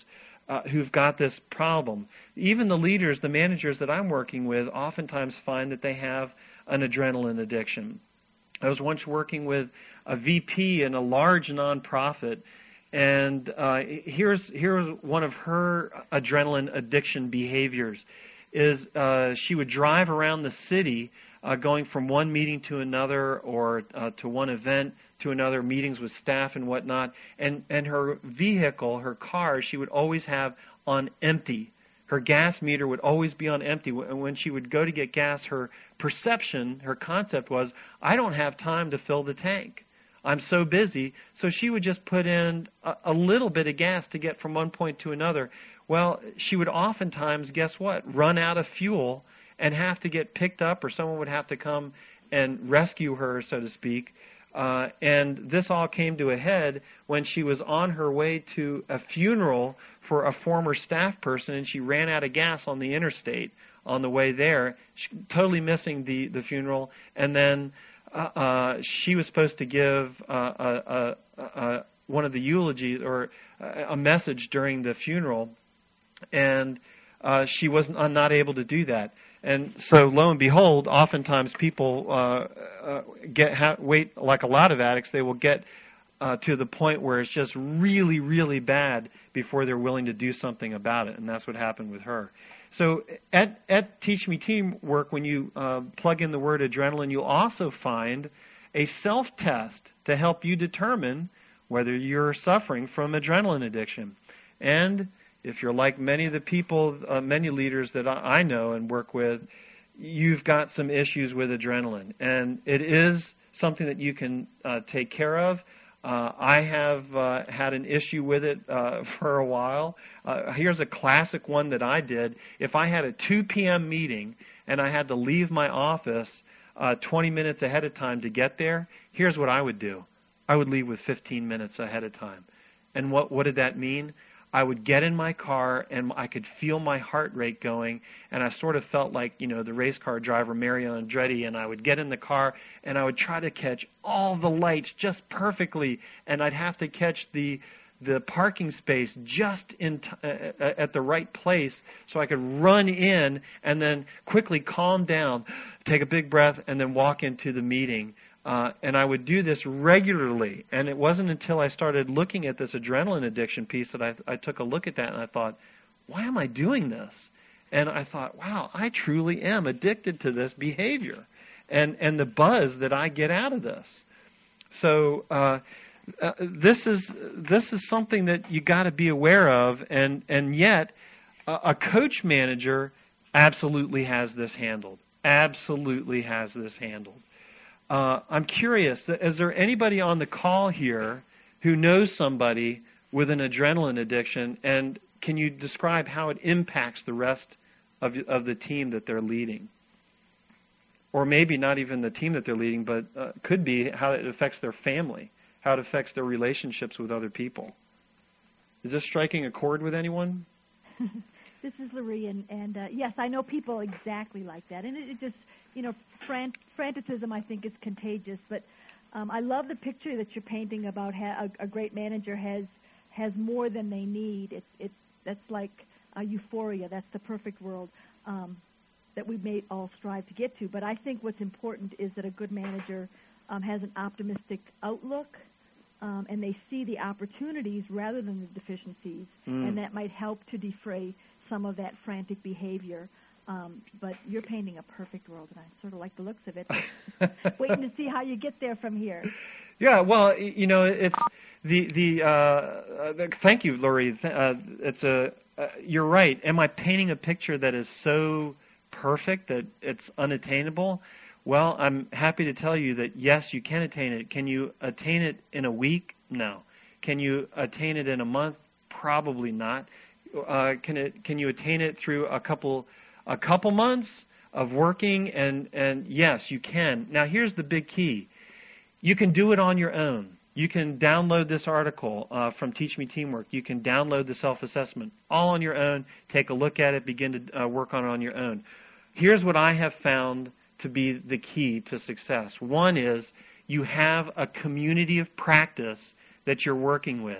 Speaker 1: uh, who've got this problem. Even the leaders, the managers that I'm working with, oftentimes find that they have an adrenaline addiction. I was once working with a V P in a large nonprofit, and uh, here's here's one of her adrenaline addiction behaviors. Is uh, she would drive around the city, uh, going from one meeting to another, or uh, to one event to another, meetings with staff and whatnot, and and her vehicle, her car, she would always have on empty. Her gas meter would always be on empty. And when she would go to get gas, her perception, her concept was, I don't have time to fill the tank. I'm so busy. So she would just put in a, a little bit of gas to get from one point to another. Well, she would oftentimes, guess what, run out of fuel and have to get picked up, or someone would have to come and rescue her, so to speak. Uh, and this all came to a head when she was on her way to a funeral for a former staff person, and she ran out of gas on the interstate on the way there, she, totally missing the, the funeral. And then uh, uh, she was supposed to give uh, a, a, a, one of the eulogies, or a message during the funeral, and uh, she was not able to do that. And so, lo and behold, oftentimes people uh, uh, get ha- wait, like a lot of addicts, they will get uh, to the point where it's just really, really bad before they're willing to do something about it. And that's what happened with her. So at, at Teach Me Teamwork, when you uh, plug in the word adrenaline, you'll also find a self-test to help you determine whether you're suffering from adrenaline addiction. And if you're like many of the people, uh, many leaders that I know and work with, you've got some issues with adrenaline. And it is something that you can uh, take care of. Uh, I have uh, had an issue with it uh, for a while. Uh, here's a classic one that I did. If I had a two p.m. meeting and I had to leave my office uh, twenty minutes ahead of time to get there, here's what I would do. I would leave with fifteen minutes ahead of time. And what, what did that mean? I would get in my car and I could feel my heart rate going, and I sort of felt like, you know, the race car driver Mario Andretti, and I would get in the car and I would try to catch all the lights just perfectly, and I'd have to catch the the parking space just in t- uh, at the right place so I could run in and then quickly calm down, take a big breath, and then walk into the meeting. Uh, and I would do this regularly, and it wasn't until I started looking at this adrenaline addiction piece that I, I took a look at that, and I thought, why am I doing this? And I thought, wow, I truly am addicted to this behavior and, and the buzz that I get out of this. So uh, uh, this is this is something that you got to be aware of, and, and yet uh, a coach manager absolutely has this handled, absolutely has this handled. Uh, I'm curious, is there anybody on the call here who knows somebody with an adrenaline addiction, and can you describe how it impacts the rest of of the team that they're leading? Or maybe not even the team that they're leading, but uh, could be how it affects their family, how it affects their relationships with other people. Is this striking a chord with anyone?
Speaker 7: This is Larry, and, and uh, yes, I know people exactly like that, and it, it just, you know, frant- franticism, I think, is contagious. But um, I love the picture that you're painting about ha- a, a great manager has has more than they need. It's it's that's like a euphoria. That's the perfect world um, that we may all strive to get to. But I think what's important is that a good manager um, has an optimistic outlook, um, and they see the opportunities rather than the deficiencies, mm. and that might help to defray some of that frantic behavior. Um, but you're painting a perfect world, and I sort of like the looks of it. Waiting to see how you get there from here.
Speaker 1: Yeah, well, you know, it's the the. Uh, the thank you, Laurie. Uh, it's a. Uh, you're right. Am I painting a picture that is so perfect that it's unattainable? Well, I'm happy to tell you that yes, you can attain it. Can you attain it in a week? No. Can you attain it in a month? Probably not. Uh, can it? Can you attain it through a couple? A couple months of working, and, and yes, you can. Now, here's the big key. You can do it on your own. You can download this article uh, from Teach Me Teamwork. You can download the self-assessment all on your own, take a look at it, begin to uh, work on it on your own. Here's what I have found to be the key to success. One is you have a community of practice that you're working with.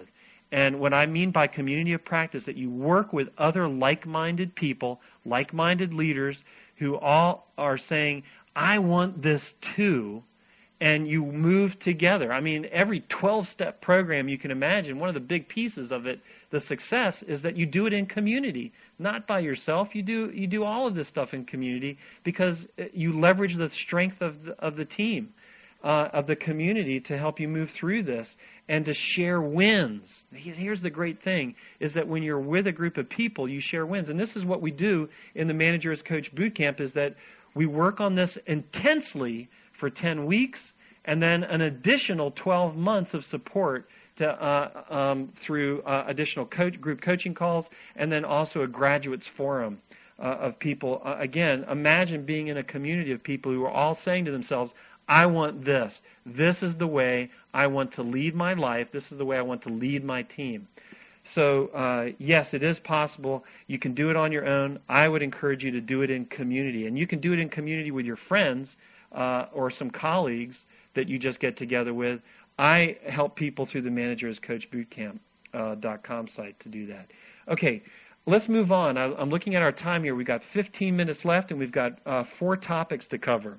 Speaker 1: And what I mean by community of practice, that you work with other like-minded people, like-minded leaders who all are saying, I want this too, and you move together. I mean, every twelve-step program you can imagine, one of the big pieces of it, the success, is that you do it in community, not by yourself. You do you do all of this stuff in community because you leverage the strength of the, of the team, uh, of the community to help you move through this and to share wins. Here's the great thing, is that when you're with a group of people, you share wins. And this is what we do in the Manager as Coach Boot Camp, is that we work on this intensely for ten weeks and then an additional twelve months of support to, uh, um, through uh, additional coach, group coaching calls, and then also a graduates forum uh, of people. Uh, again, imagine being in a community of people who are all saying to themselves, I want this. This is the way I want to lead my life. This is the way I want to lead my team. So, uh, yes, it is possible. You can do it on your own. I would encourage you to do it in community. And you can do it in community with your friends uh, or some colleagues that you just get together with. I help people through the Manager as Coach Bootcamp dot com site to do that. Okay, let's move on. I, I'm looking at our time here. We've got fifteen minutes left, and we've got uh, four topics to cover.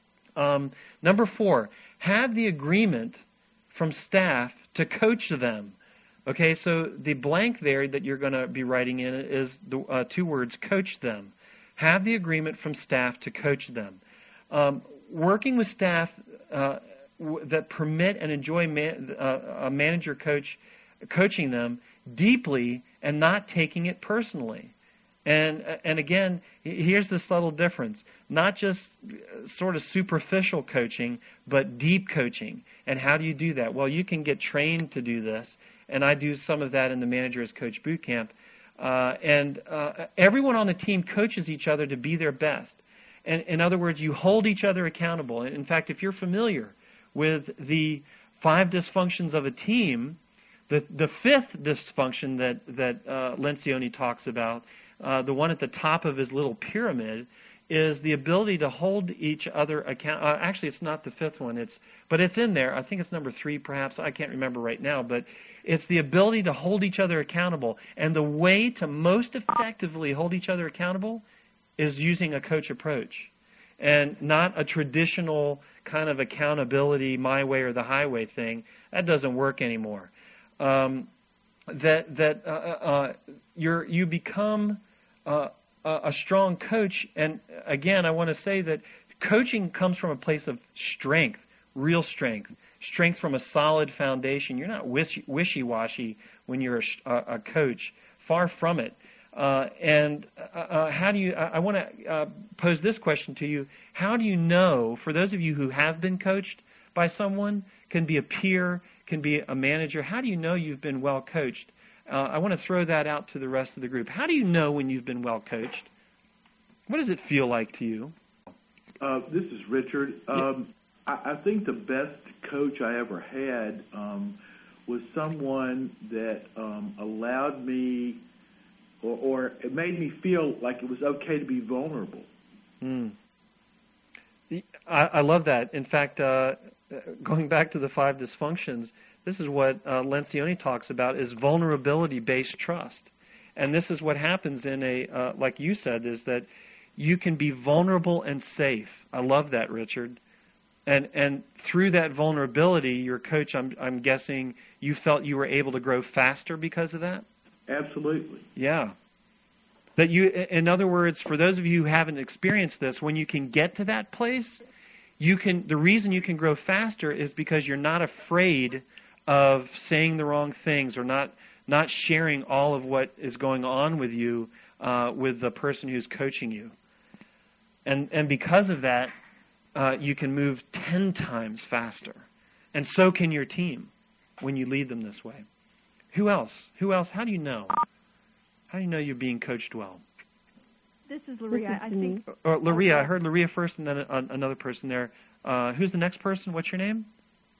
Speaker 1: Um, number four, have the agreement from staff to coach them. Okay, so the blank there that you're going to be writing in is the uh, two words, coach them. Have the agreement from staff to coach them. Um, working with staff uh, w- that permit and enjoy man- uh, a manager coach coaching them deeply and not taking it personally. And and again, here's the subtle difference. Not just sort of superficial coaching, but deep coaching. And how do you do that? Well, you can get trained to do this. And I do some of that in the Manager as Coach Bootcamp. Uh, and uh, everyone on the team coaches each other to be their best. And in other words, you hold each other accountable. In fact, if you're familiar with the five dysfunctions of a team, the the fifth dysfunction that, that uh, Lencioni talks about, uh, the one at the top of his little pyramid, is the ability to hold each other account. Uh, actually, it's not the fifth one, It's but it's in there. I think it's number three, perhaps. I can't remember right now. But it's the ability to hold each other accountable. And the way to most effectively hold each other accountable is using a coach approach, and not a traditional kind of accountability, my way or the highway thing. That doesn't work anymore. Um, that that uh, uh, you're you become uh, a strong coach. And again, I want to say that coaching comes from a place of strength, real strength, strength from a solid foundation. You're not wish- wishy-washy when you're a, a coach. Far from it. Uh, and uh, how do you, I, I want to uh, pose this question to you. How do you know, for those of you who have been coached by someone, can be a peer, can be a manager, how do you know you've been well coached? Uh, I want to throw that out to the rest of the group. How do you know when you've been well coached? What does it feel like to you?
Speaker 8: Uh, this is Richard. Um, I, I think the best coach I ever had um, was someone that um, allowed me, or, or it made me feel like it was okay to be vulnerable.
Speaker 1: Mm. I, I love that. In fact, uh, going back to the five dysfunctions, this is what uh, Lencioni talks about, is vulnerability-based trust. And this is what happens in a, uh, like you said, is that you can be vulnerable and safe. I love that, Richard. And and through that vulnerability, your coach, I'm I'm guessing, you felt you were able to grow faster because of that?
Speaker 8: Absolutely.
Speaker 1: Yeah. That you, in other words, for those of you who haven't experienced this, when you can get to that place, you can. The reason you can grow faster is because you're not afraid of saying the wrong things, or not not sharing all of what is going on with you uh, with the person who's coaching you. And and because of that, uh, you can move ten times faster. And so can your team when you lead them this way. Who else? Who else? How do you know? How do you know you're being coached well?
Speaker 7: This is Laria. I think.
Speaker 1: Or Laria. I heard Laria first, and then a, another person there. Uh, who's the next person? What's your name?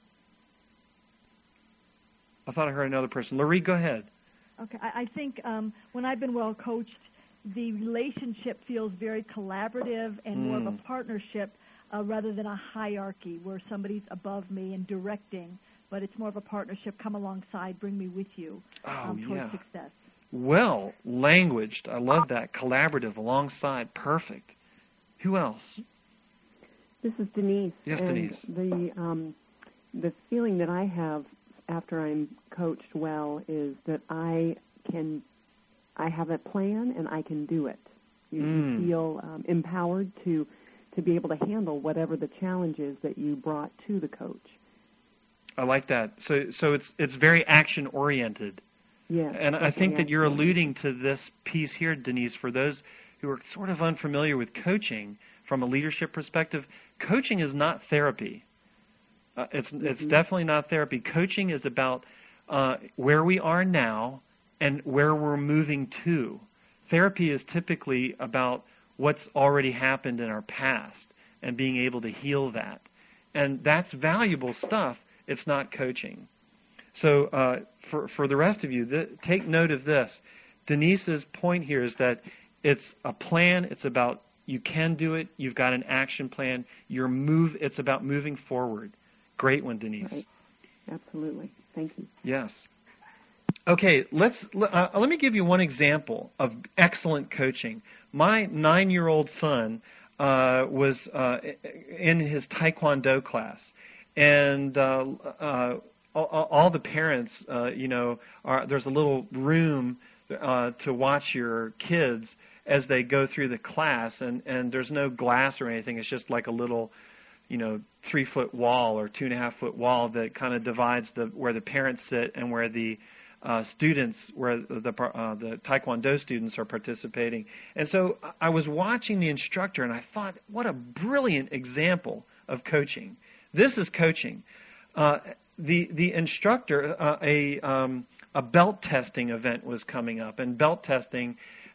Speaker 1: I thought I heard another person. Laria, go ahead.
Speaker 7: Okay. I, I think um, when I've been well coached, the relationship feels very collaborative and mm. more of a partnership uh, rather than a hierarchy where somebody's above me and directing. but it's more of a partnership. Come alongside, bring me with you
Speaker 1: Oh,
Speaker 7: um, towards
Speaker 1: yeah.
Speaker 7: success.
Speaker 1: Well, languaged. I love that. Collaborative, alongside. Perfect. Who else?
Speaker 9: This is Denise.
Speaker 1: Yes,
Speaker 9: and
Speaker 1: Denise.
Speaker 9: The um, the feeling that I have after I'm coached well is that I can, I have a plan and I can do it. You,
Speaker 1: Mm.
Speaker 9: you feel um, empowered to to be able to handle whatever the challenge is that you brought to the coach.
Speaker 1: I like that. So, so it's it's very action oriented.
Speaker 9: Yes,
Speaker 1: And I think that you're
Speaker 9: definitely.
Speaker 1: alluding to this piece here, Denise, for those who are sort of unfamiliar with coaching from a leadership perspective. Coaching is not therapy. Uh, it's it's
Speaker 9: Mhm.
Speaker 1: definitely not therapy. Coaching is about uh, where we are now and where we're moving to. Therapy is typically about what's already happened in our past and being able to heal that. And that's valuable stuff. It's not coaching. So uh, for, for the rest of you, th- take note of this. Denise's point here is that it's a plan. It's about you can do it. You've got an action plan. Your move. It's about moving forward. Great one, Denise.
Speaker 9: Right. Absolutely. Thank you.
Speaker 1: Yes. Okay, let's uh, let me give you one example of excellent coaching. My nine-year-old son uh, was uh, in his Taekwondo class, and uh, uh, all, all the parents, uh, you know, are there's a little room uh, to watch your kids as they go through the class, and, and there's no glass or anything. It's just like a little, you know, three-foot wall or two-and-a-half-foot wall that kind of divides the where the parents sit and where the uh, students, where the uh, the Taekwondo students are participating. And so I was watching the instructor, and I thought, what a brilliant example of coaching. This is coaching. Uh, the the instructor, uh, a um, a belt testing event was coming up, and belt testing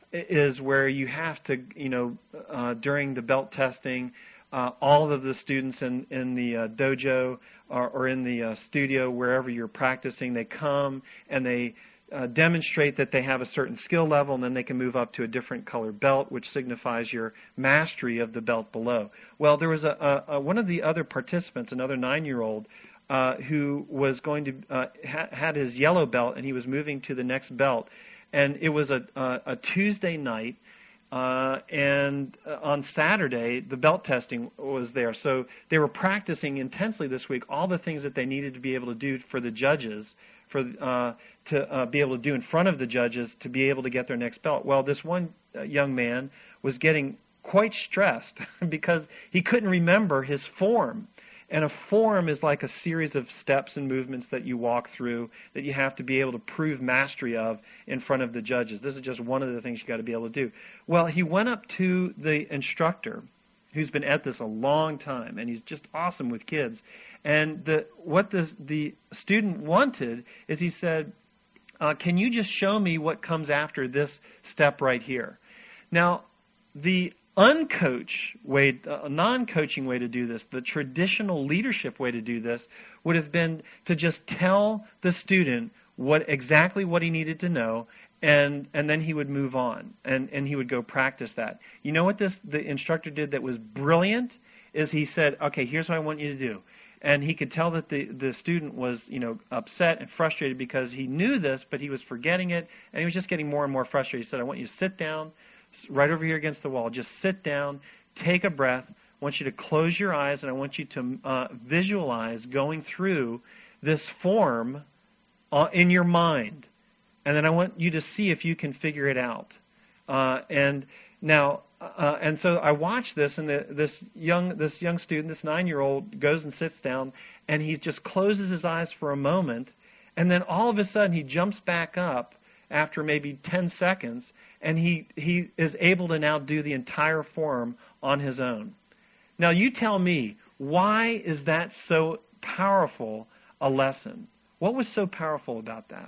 Speaker 1: is where you have to, you know, uh, during the belt testing, uh, all of the students in, in the uh, dojo or, or in the uh, studio, wherever you're practicing, they come and they uh, demonstrate that they have a certain skill level, and then they can move up to a different color belt, which signifies your mastery of the belt below. Well, there was a, a, a one of the other participants, another nine-year-old, uh, who was going to uh, ha- had his yellow belt, and he was moving to the next belt. And it was a, a, a Tuesday night, uh, and on Saturday, the belt testing was there. So they were practicing intensely this week all the things that they needed to be able to do for the judges, for uh, to uh, be able to do in front of the judges to be able to get their next belt. Well, this one uh, young man was getting quite stressed because he couldn't remember his form. And a form is like a series of steps and movements that you walk through that you have to be able to prove mastery of in front of the judges. This is just one of the things you got to be able to do. Well, he went up to the instructor, who's been at this a long time, and he's just awesome with kids. And the, what the, the student wanted is he said, uh, can you just show me what comes after this step right here? Now, the uncoach way, a non-coaching way to do this, the traditional leadership way to do this, would have been to just tell the student what exactly what he needed to know, and and then he would move on, and and he would go practice that. You know what this the instructor did that was brilliant is he said, okay, here's what I want you to do. And he could tell that the, the student was, you know, upset and frustrated because he knew this, but he was forgetting it, and he was just getting more and more frustrated. He said, I want you to sit down, right over here against the wall. Just sit down, take a breath. I want you to close your eyes, and I want you to uh, visualize going through this form uh, in your mind. And then I want you to see if you can figure it out. Uh, and now, uh, and so I watched this, and the, this young this young student, this nine-year-old, goes and sits down, and he just closes his eyes for a moment, and then all of a sudden he jumps back up after maybe ten seconds, and he, he is able to now do the entire form on his own. Now you tell me, why is that so powerful a lesson? What was so powerful about that?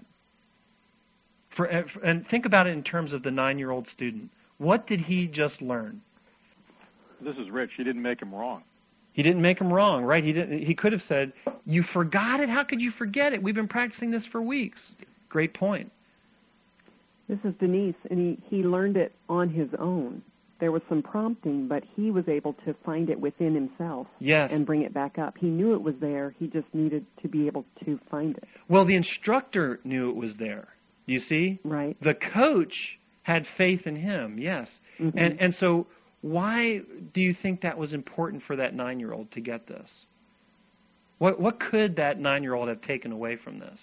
Speaker 1: For, and think about it in terms of the nine-year-old student. What did he just learn?
Speaker 10: This is Rich. He didn't make him wrong.
Speaker 1: He didn't make him wrong, right? He didn't. He could have said, you forgot it? How could you forget it? We've been practicing this for weeks. Great point.
Speaker 9: This is Denise, and he, he learned it on his own. there was some prompting, but he was able to find it within himself
Speaker 1: yes.
Speaker 9: and bring it back up. He knew it was there. He just needed to be able to find it.
Speaker 1: Well, the instructor knew it was there. You see?
Speaker 9: Right.
Speaker 1: The coach had faith in him, yes.
Speaker 9: Mm-hmm.
Speaker 1: And and so why do you think that was important for that nine-year-old to get this? What what could that nine-year-old have taken away from this?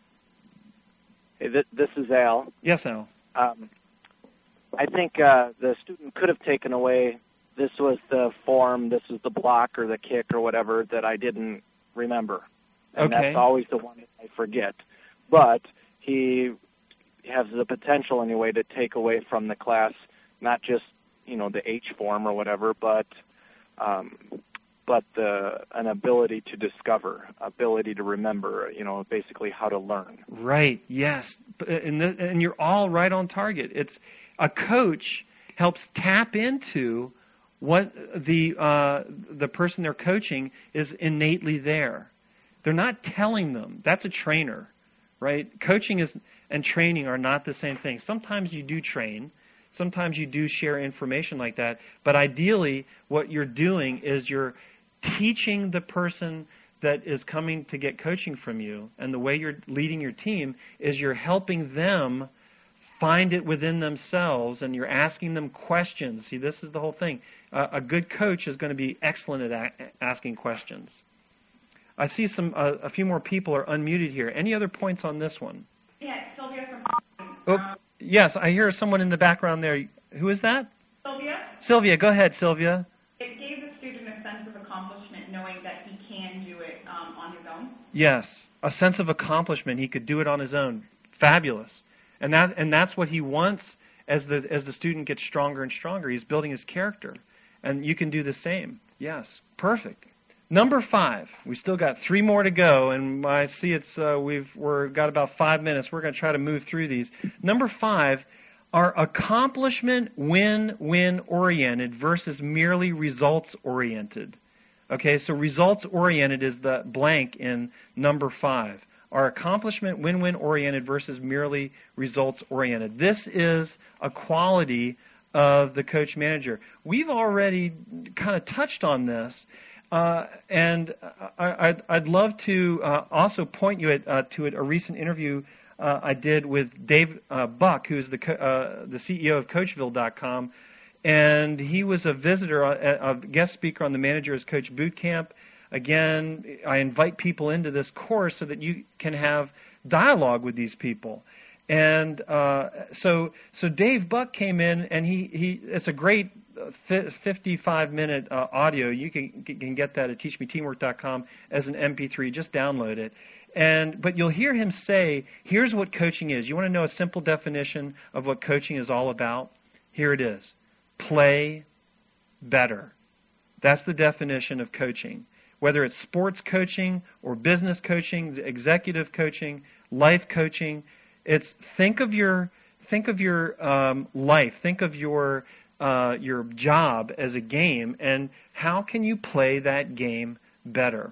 Speaker 3: Hey, th- this is Al.
Speaker 1: Yes, Al.
Speaker 3: Um, I think uh, the student could have taken away, this was the form, this was the block or the kick or whatever that I didn't remember. And
Speaker 1: okay.
Speaker 3: that's always the one I forget. But he has the potential anyway to take away from the class not just, you know, the H form or whatever, but um, but the, an ability to discover, ability to remember, you know, basically how to learn.
Speaker 1: Right, yes. And, the, and you're all right on target. It's a coach helps tap into what the uh, the person they're coaching is innately there. They're not telling them. That's a trainer, right? Coaching is and training are not the same thing. Sometimes you do train. Sometimes you do share information like that. But ideally, what you're doing is you're teaching the person that is coming to get coaching from you, and the way you're leading your team is you're helping them find it within themselves, and you're asking them questions. See, this is the whole thing. Uh, a good coach is going to be excellent at a- asking questions. I see some uh, a few more people are unmuted here. Any other points on this one?
Speaker 11: Yeah, Sylvia from
Speaker 1: Oh,
Speaker 11: um,
Speaker 1: yes, I hear someone in the background there. Who is that?
Speaker 11: Sylvia.
Speaker 1: Sylvia, go ahead, Sylvia.
Speaker 11: It gave the student a sense of accomplishment knowing that he can do it um, on his own.
Speaker 1: Yes, a sense of accomplishment. He could do it on his own. Fabulous. And that and that's what he wants as the as the student gets stronger and stronger. He's building his character. And you can do the same. Yes, perfect. Number five. We still got three more to go, and I see it's uh, we've we're got about five minutes. We're going to try to move through these. Number five are accomplishment win-win oriented versus merely results oriented. Okay, so results oriented is the blank in number five. Are accomplishment win-win oriented versus merely results oriented. This is a quality of the coach manager. We've already kind of touched on this. Uh, and I, I'd, I'd love to uh, also point you at, uh, to a recent interview uh, I did with Dave uh, Buck, who's the co- uh, the C E O of Coachville dot com, and he was a visitor, a, a guest speaker on the Manager as Coach Boot Camp. Again, I invite people into this course so that you can have dialogue with these people. And uh, so, so Dave Buck came in, and he, he it's a great fifty-five minute uh, audio. You can can get that at teach me teamwork dot com as an M P three. Just download it. And but you'll hear him say, "Here's what coaching is. You want to know a simple definition of what coaching is all about? Here it is: play better." That's the definition of coaching. Whether it's sports coaching or business coaching, executive coaching, life coaching, it's think of your think of your um, life, think of your uh, your job as a game, and how can you play that game better?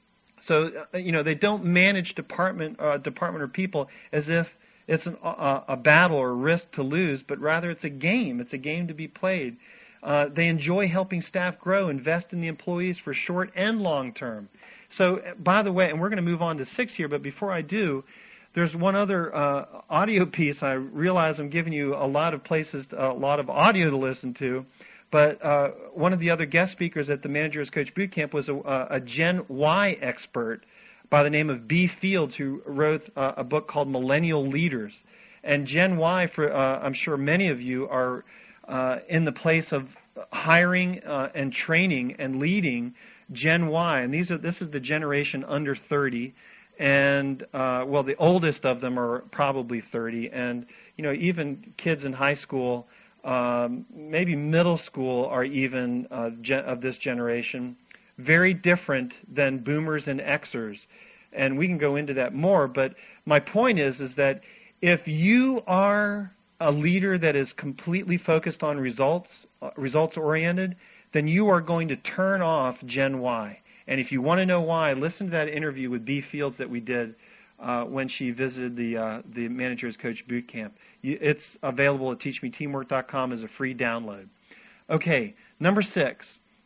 Speaker 1: So uh, you know they don't manage department uh, department or people as if it's an, uh, a battle or a risk to lose, but rather it's a game. It's a game to be played. Uh, they enjoy helping staff grow, invest in the employees for short and long term. So, by the way, and we're going to move on to six here, but before I do, there's one other uh, audio piece. I realize I'm giving you a lot of places, a lot of audio to listen to, but uh, one of the other guest speakers at the Manager as Coach Boot Camp was a, a Gen Y expert by the name of B. Fields, who wrote uh, a book called Millennial Leaders. And Gen Y, for uh, I'm sure many of you are Uh, in the place of hiring uh, and training and leading Gen Y, and these are this is the generation under thirty, and uh, well, the oldest of them are probably thirty, and you know even kids in high school, um, maybe middle school, are even uh, gen- of this generation. Very different than Boomers and Xers, and we can go into that more. But my point is, is that if you are a leader that is completely focused on results, uh, results oriented, then you are going to turn off Gen Y. And if you want to know why, listen to that interview with B. Fields that we did uh, when she visited the uh, the Manager as Coach Boot Camp. You, it's available at teach me teamwork dot com as a free download. Okay, number six,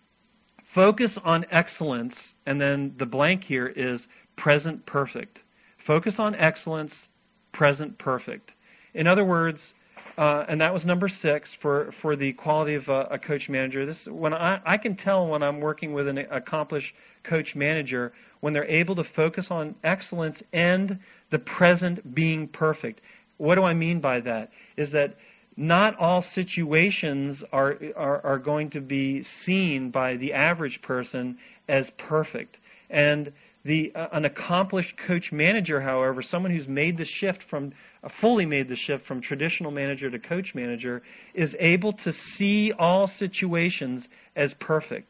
Speaker 1: focus on excellence, and then the blank here is present perfect. Focus on excellence, present perfect. In other words, uh, and that was number six for, for the quality of a, a coach manager. This when I, I can tell when I'm working with an accomplished coach manager when they're able to focus on excellence and the present being perfect. What do I mean by that? Is that not all situations are, are are going to be seen by the average person as perfect. And the uh, an accomplished coach manager, however, someone who's made the shift from uh, fully made the shift from traditional manager to coach manager, is able to see all situations as perfect.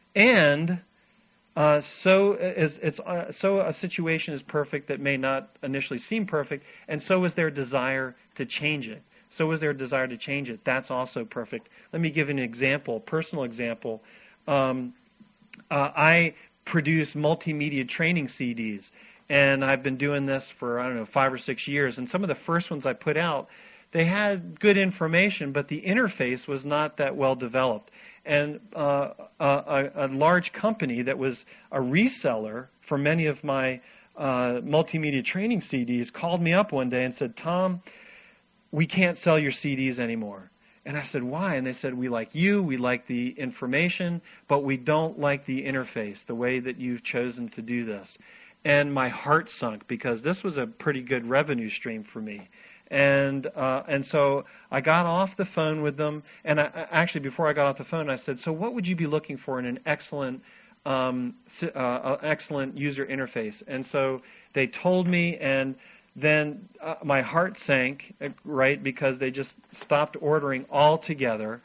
Speaker 1: And uh, so is it's uh, so a situation is perfect that may not initially seem perfect, and so is their desire to change it. So is their desire to change it. That's also perfect. Let me give an example, a personal example. Um, uh, I produce multimedia training C Ds, and I've been doing this for, I don't know, five or six years. And some of the first ones I put out, they had good information, but the interface was not that well developed. And uh, a, a large company that was a reseller for many of my uh, multimedia training C Ds called me up one day and said, Tom, we can't sell your C Ds anymore. And I said, why? And they said, we like you, we like the information, but we don't like the interface, the way that you've chosen to do this. And my heart sunk because this was a pretty good revenue stream for me. And uh, and so I got off the phone with them, and I, actually before I got off the phone, I said, so what would you be looking for in an excellent um, uh, excellent user interface? And so they told me, and then uh, my heart sank, right, because they just stopped ordering altogether.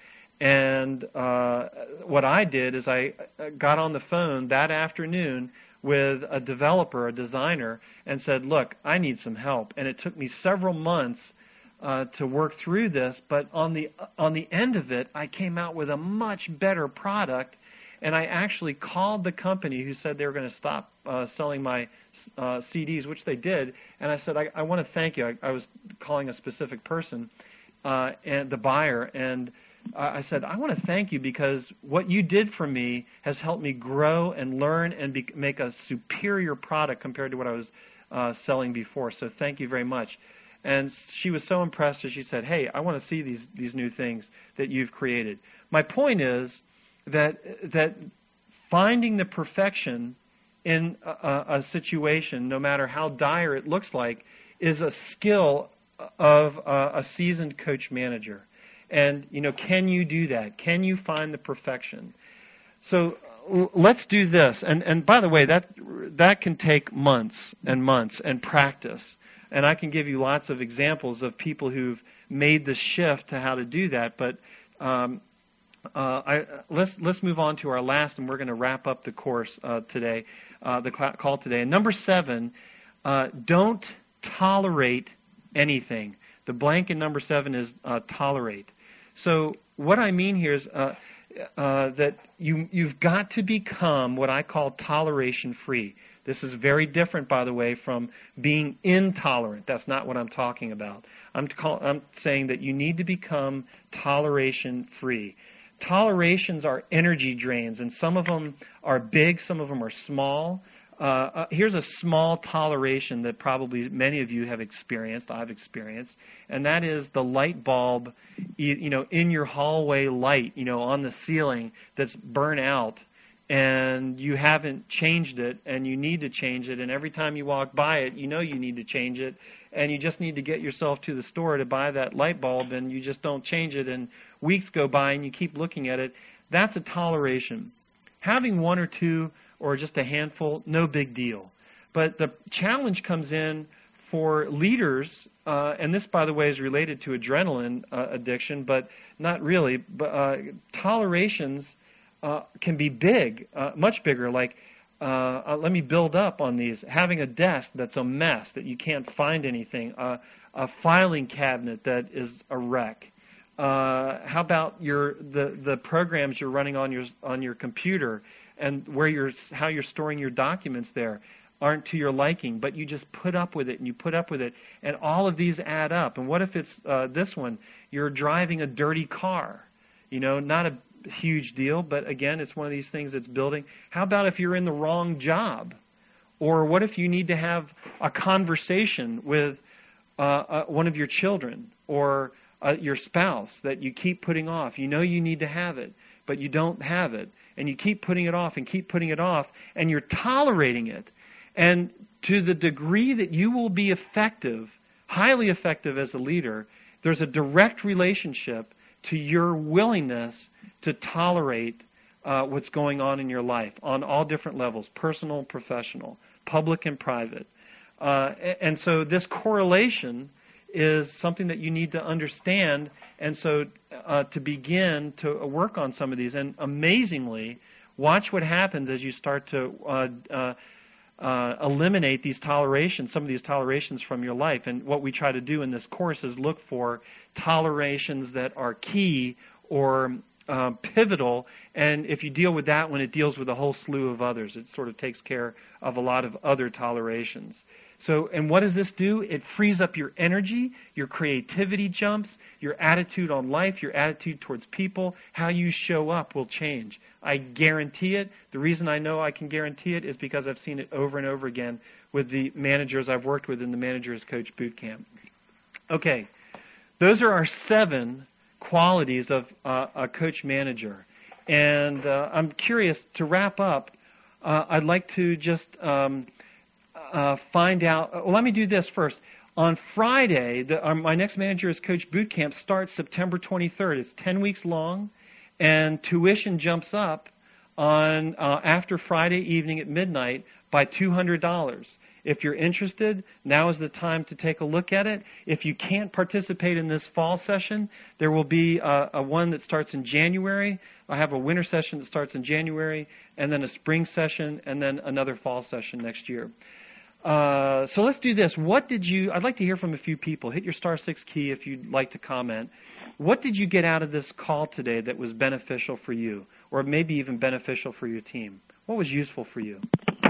Speaker 1: And uh, what I did is I got on the phone that afternoon with a developer, a designer, and said, look, I need some help. And it took me several months uh, to work through this, but on the on the end of it, I came out with a much better product. And I actually called the company who said they were going to stop uh, selling my uh, C Ds, which they did. And I said, I, I want to thank you. I, I was calling a specific person, uh, and the buyer. And uh, I said, I want to thank you because what you did for me has helped me grow and learn and be, make a superior product compared to what I was uh, selling before. So thank you very much. And she was so impressed that she said, hey, I want to see these, these new things that you've created. My point is, that that finding the perfection in a, a situation, no matter how dire it looks like, is a skill of a, a seasoned coach manager. And, you know, can you do that? Can you find the perfection? So l- let's do this. And, and by the way, that that can take months and months and practice. And I can give you lots of examples of people who've made the shift to how to do that. But um, Uh, I, let's let's move on to our last, and we're going to wrap up the course uh, today, uh, the cl- call today. And number seven, uh, don't tolerate anything. The blank in number seven is uh, tolerate. So what I mean here is uh, uh, that you you've got to become what I call toleration free. This is very different, by the way, from being intolerant. That's not what I'm talking about. I'm call, I'm saying that you need to become toleration free. Tolerations are energy drains, and some of them are big, some of them are small. Uh, uh, here's a small toleration that probably many of you have experienced, I've experienced, and that is the light bulb, you, you know, in your hallway light, you know, on the ceiling that's burnt out, and you haven't changed it, and you need to change it, and every time you walk by it, you know you need to change it, and you just need to get yourself to the store to buy that light bulb, and you just don't change it, and weeks go by and you keep looking at it. That's a toleration. Having one or two or just a handful, no big deal. But the challenge comes in for leaders, uh, and this, by the way, is related to adrenaline uh, addiction, but not really. But uh, tolerations uh, can be big, uh, much bigger, like uh, uh, let me build up on these. Having a desk that's a mess, that you can't find anything, uh, a filing cabinet that is a wreck. Uh, how about your the, the programs you're running on your on your computer and where you're how you're storing your documents there aren't to your liking, but you just put up with it and you put up with it, and all of these add up. And what if it's uh, this one? You're driving a dirty car, you know, not a huge deal, but again, it's one of these things that's building. How about if you're in the wrong job? Or what if you need to have a conversation with uh, uh, one of your children or uh, your spouse that you keep putting off? You know you need to have it, but you don't have it. And you keep putting it off and keep putting it off, and you're tolerating it. And to the degree that you will be effective, highly effective as a leader, there's a direct relationship to your willingness to tolerate uh, what's going on in your life on all different levels, personal, professional, public and private. Uh, and so this correlation is something that you need to understand, and so uh, to begin to work on some of these. And amazingly, watch what happens as you start to uh, uh, uh, eliminate these tolerations, some of these tolerations from your life. And what we try to do in this course is look for tolerations that are key or uh, pivotal, and if you deal with that one, it deals with a whole slew of others. It sort of takes care of a lot of other tolerations. So, and what does this do? It frees up your energy, your creativity jumps, your attitude on life, your attitude towards people, how you show up will change. I guarantee it. The reason I know I can guarantee it is because I've seen it over and over again with the managers I've worked with in the Managers Coach Boot Camp. Okay, those are our seven qualities of uh, a coach manager. And uh, I'm curious, to wrap up, uh, I'd like to just... Um, Uh, find out. Well, let me do this first. On Friday, the, uh, my next Managers Coach Boot Camp starts September twenty-third. It's ten weeks long, and tuition jumps up on uh, after Friday evening at midnight by two hundred dollars. If you're interested, now is the time to take a look at it. If you can't participate in this fall session, there will be a, a one that starts in January. I have a winter session that starts in January, and then a spring session, and then another fall session next year. Uh, so let's do this. What did you, I'd like to hear from a few people. Hit your star six key if you'd like to comment. What did you get out of this call today that was beneficial for you, or maybe even beneficial for your team? What was useful for you?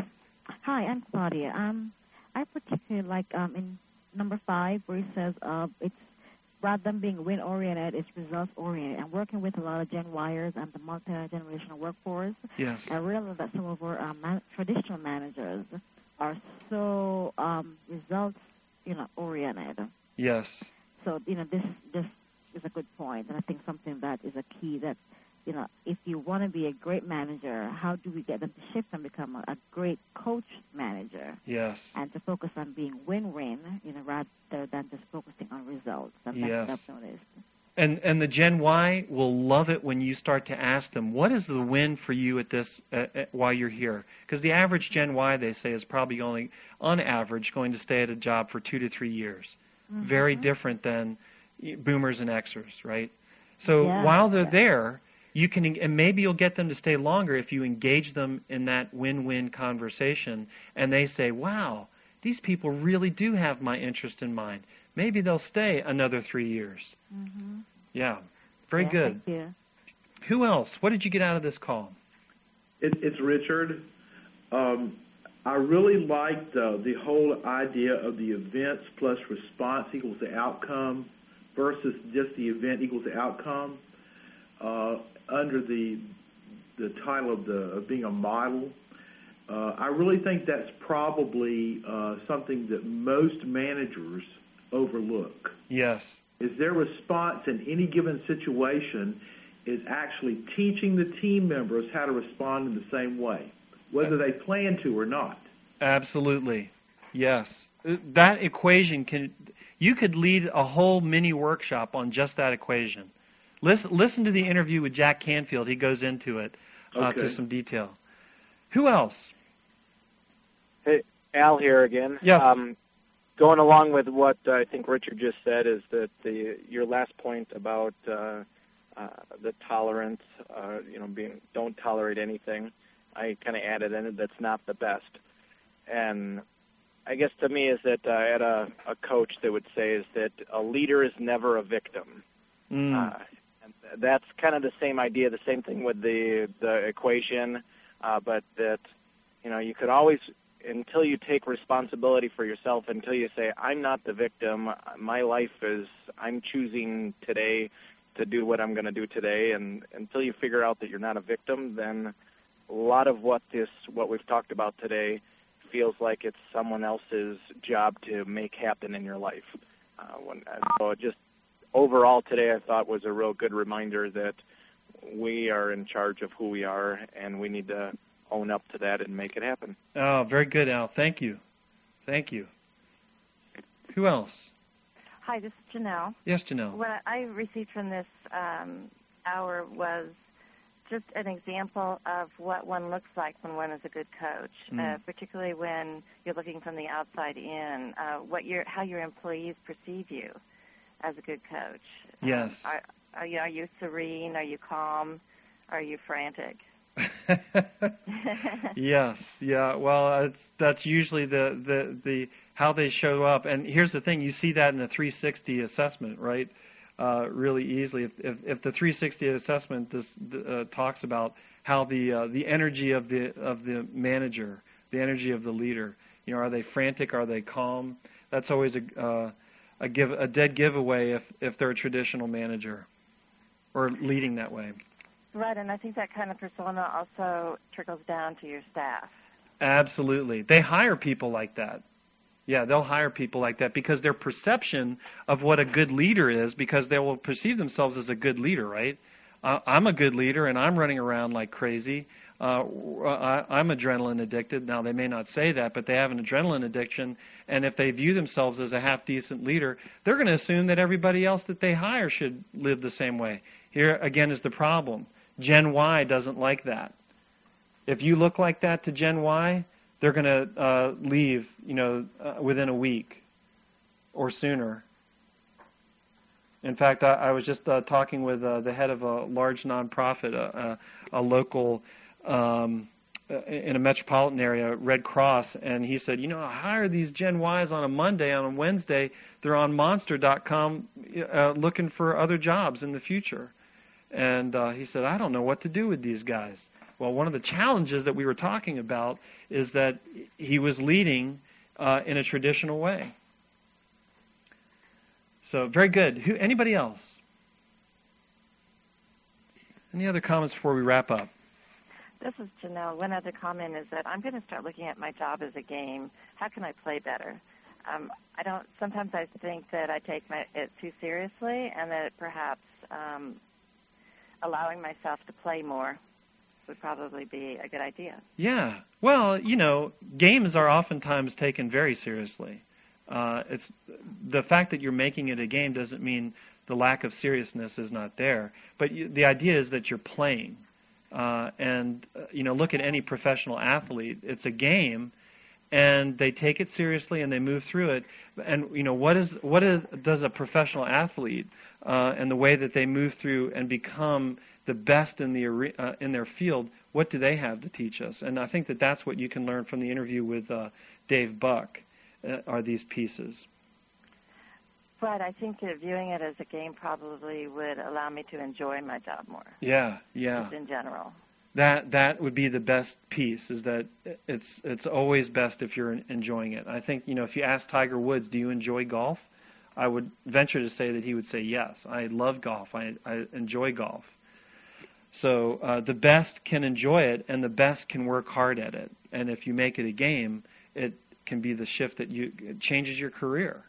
Speaker 12: Hi, I'm Claudia. Um, I particularly like um, in number five where it says uh, it's rather than being win-oriented, it's results-oriented. I'm working with a lot of Gen Yers and the multi-generational workforce.
Speaker 1: Yes.
Speaker 12: I realize that some of our um, man- traditional managers are so um, results, you know, oriented.
Speaker 1: Yes.
Speaker 12: So, you know, this this is a good point, and I think something that is a key that, you know, if you want to be a great manager, how do we get them to shift and become a, a great coach manager?
Speaker 1: Yes.
Speaker 12: And to focus on being win-win, you know, rather than just focusing on results. And
Speaker 1: yes.
Speaker 12: that's what I've noticed.
Speaker 1: And and the Gen Y will love it when you start to ask them, what is the win for you at this uh, uh, while you're here? Because the average Gen Y, they say, is probably only, on average, going to stay at a job for two to three years. Mm-hmm. Very different than boomers and Xers, right? So
Speaker 12: yeah.
Speaker 1: while they're
Speaker 12: yeah.
Speaker 1: there, you can, and maybe you'll get them to stay longer if you engage them in that win-win conversation, and they say, wow, these people really do have my interest in mind. Maybe they'll stay another three years.
Speaker 12: Mm-hmm.
Speaker 1: Yeah, very
Speaker 12: yeah,
Speaker 1: good.
Speaker 12: Thank you.
Speaker 1: Who else? What did you get out of this call?
Speaker 8: It, it's Richard. Um, I really liked uh, the whole idea of the events plus response equals the outcome versus just the event equals the outcome. Uh, under the the title of the of being a model, uh, I really think that's probably uh, something that most managers overlook.
Speaker 1: Yes.
Speaker 8: Is their response in any given situation is actually teaching the team members how to respond in the same way, whether they plan to or not.
Speaker 1: Absolutely. Yes. That equation can, you could lead a whole mini workshop on just that equation. Listen, listen to the interview with Jack Canfield. He goes into it uh,
Speaker 8: okay.
Speaker 1: to some detail. Who else?
Speaker 3: Hey, Al here again.
Speaker 1: Yes.
Speaker 3: Um, Going along with what uh, I think Richard just said is that the your last point about uh, uh, the tolerance, uh, you know, being don't tolerate anything. I kind of added in it that's not the best, and I guess to me is that uh, I had a, a coach that would say is that a leader is never a victim.
Speaker 1: Mm.
Speaker 3: Uh, and that's kind of the same idea, the same thing with the the equation, uh, but that you know you could always. Until you take responsibility for yourself, until you say, I'm not the victim, my life is, I'm choosing today to do what I'm going to do today. And until you figure out that you're not a victim, then a lot of what this, what we've talked about today feels like it's someone else's job to make happen in your life. Uh, when, so just overall today I thought was a real good reminder that we are in charge of who we are, and we need to own up to that and make it happen.
Speaker 1: Oh, very good, Al. Thank you. Thank you. Who else?
Speaker 13: Hi, this is Janelle.
Speaker 1: Yes, Janelle.
Speaker 13: What I received from this um, hour was just an example of what one looks like when one is a good coach, mm. uh, particularly when you're looking from the outside in, uh, what your how your employees perceive you as a good coach.
Speaker 1: Yes.
Speaker 13: Um, are, are, you, are you serene? Are you calm? Are you frantic?
Speaker 1: Yes, yeah. Well, it's, that's usually the, the, the how they show up. And here's the thing: you see that in the three sixty assessment, right? Uh, really easily. If, if, if the three sixty assessment just, uh, talks about how the uh, the energy of the of the manager, the energy of the leader, you know, are they frantic? Are they calm? That's always a uh, a give a dead giveaway if if they're a traditional manager or leading that way.
Speaker 13: Right, and I think that kind of persona also trickles down to your staff.
Speaker 1: Absolutely. They hire people like that. Yeah, they'll hire people like that because their perception of what a good leader is, because they will perceive themselves as a good leader, right? Uh, I'm a good leader, and I'm running around like crazy. Uh, I, I'm adrenaline addicted. Now, they may not say that, but they have an adrenaline addiction, and if they view themselves as a half-decent leader, they're going to assume that everybody else that they hire should live the same way. Here, again, is the problem. Gen Y doesn't like that. If you look like that to Gen Y, they're going to uh, leave, you know, uh, within a week or sooner. In fact, I, I was just uh, talking with uh, the head of a large nonprofit, a, a, a local, um, in a metropolitan area, Red Cross, and he said, you know, I hire these Gen Ys on a Monday, on a Wednesday, they're on Monster dot com uh, looking for other jobs in the future. And uh, he said, I don't know what to do with these guys. Well, one of the challenges that we were talking about is that he was leading uh, in a traditional way. So very good. Who? Anybody else? Any other comments before we wrap up?
Speaker 13: This is Janelle. One other comment is that I'm going to start looking at my job as a game. How can I play better? Um, I don't. Sometimes I think that I take my, it too seriously, and that perhaps um, allowing myself to play more would probably be a good idea.
Speaker 1: Yeah. Well, you know, games are oftentimes taken very seriously. Uh, it's the fact that you're making it a game doesn't mean the lack of seriousness is not there. But you, the idea is that you're playing. Uh, and, uh, you know, look at any professional athlete. It's a game, and they take it seriously and they move through it. And, you know, what is what is, does a professional athlete uh, and the way that they move through and become the best in the uh, in their field, what do they have to teach us? And I think that that's what you can learn from the interview with uh, Dave Buck, uh, are these pieces.
Speaker 13: Right. I think that viewing it as a game probably would allow me to enjoy my job more.
Speaker 1: Yeah, yeah.
Speaker 13: Just in general.
Speaker 1: That that would be the best piece, is that it's it's always best if you're enjoying it. I think, you know, if you ask Tiger Woods, do you enjoy golf? I would venture to say that he would say yes. I love golf. I, I enjoy golf. So uh, the best can enjoy it, and the best can work hard at it. And if you make it a game, it can be the shift that you it changes your career.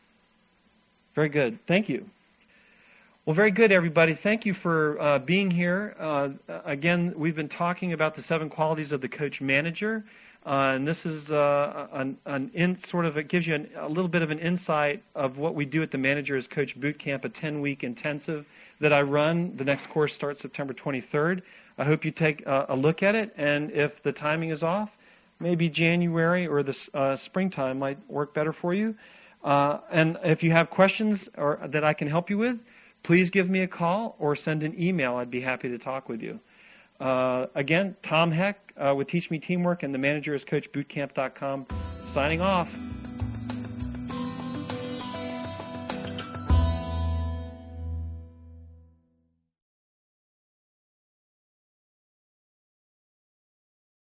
Speaker 1: Very good. Thank you. Well, very good, everybody. Thank you for uh, being here. Uh, again, we've been talking about the seven qualities of the coach manager, uh, and this is uh, an, an in sort of it gives you an, a little bit of an insight of what we do at the Manager's Coach Boot Camp, a ten-week intensive that I run. The next course starts September twenty-third. I hope you take uh, a look at it, and if the timing is off, maybe January or the uh, springtime might work better for you. Uh, and if you have questions or that I can help you with, please give me a call or send an email. I'd be happy to talk with you. Uh, again, Tom Heck uh, with Teach Me Teamwork, and the manager is coach boot camp dot com. Signing off.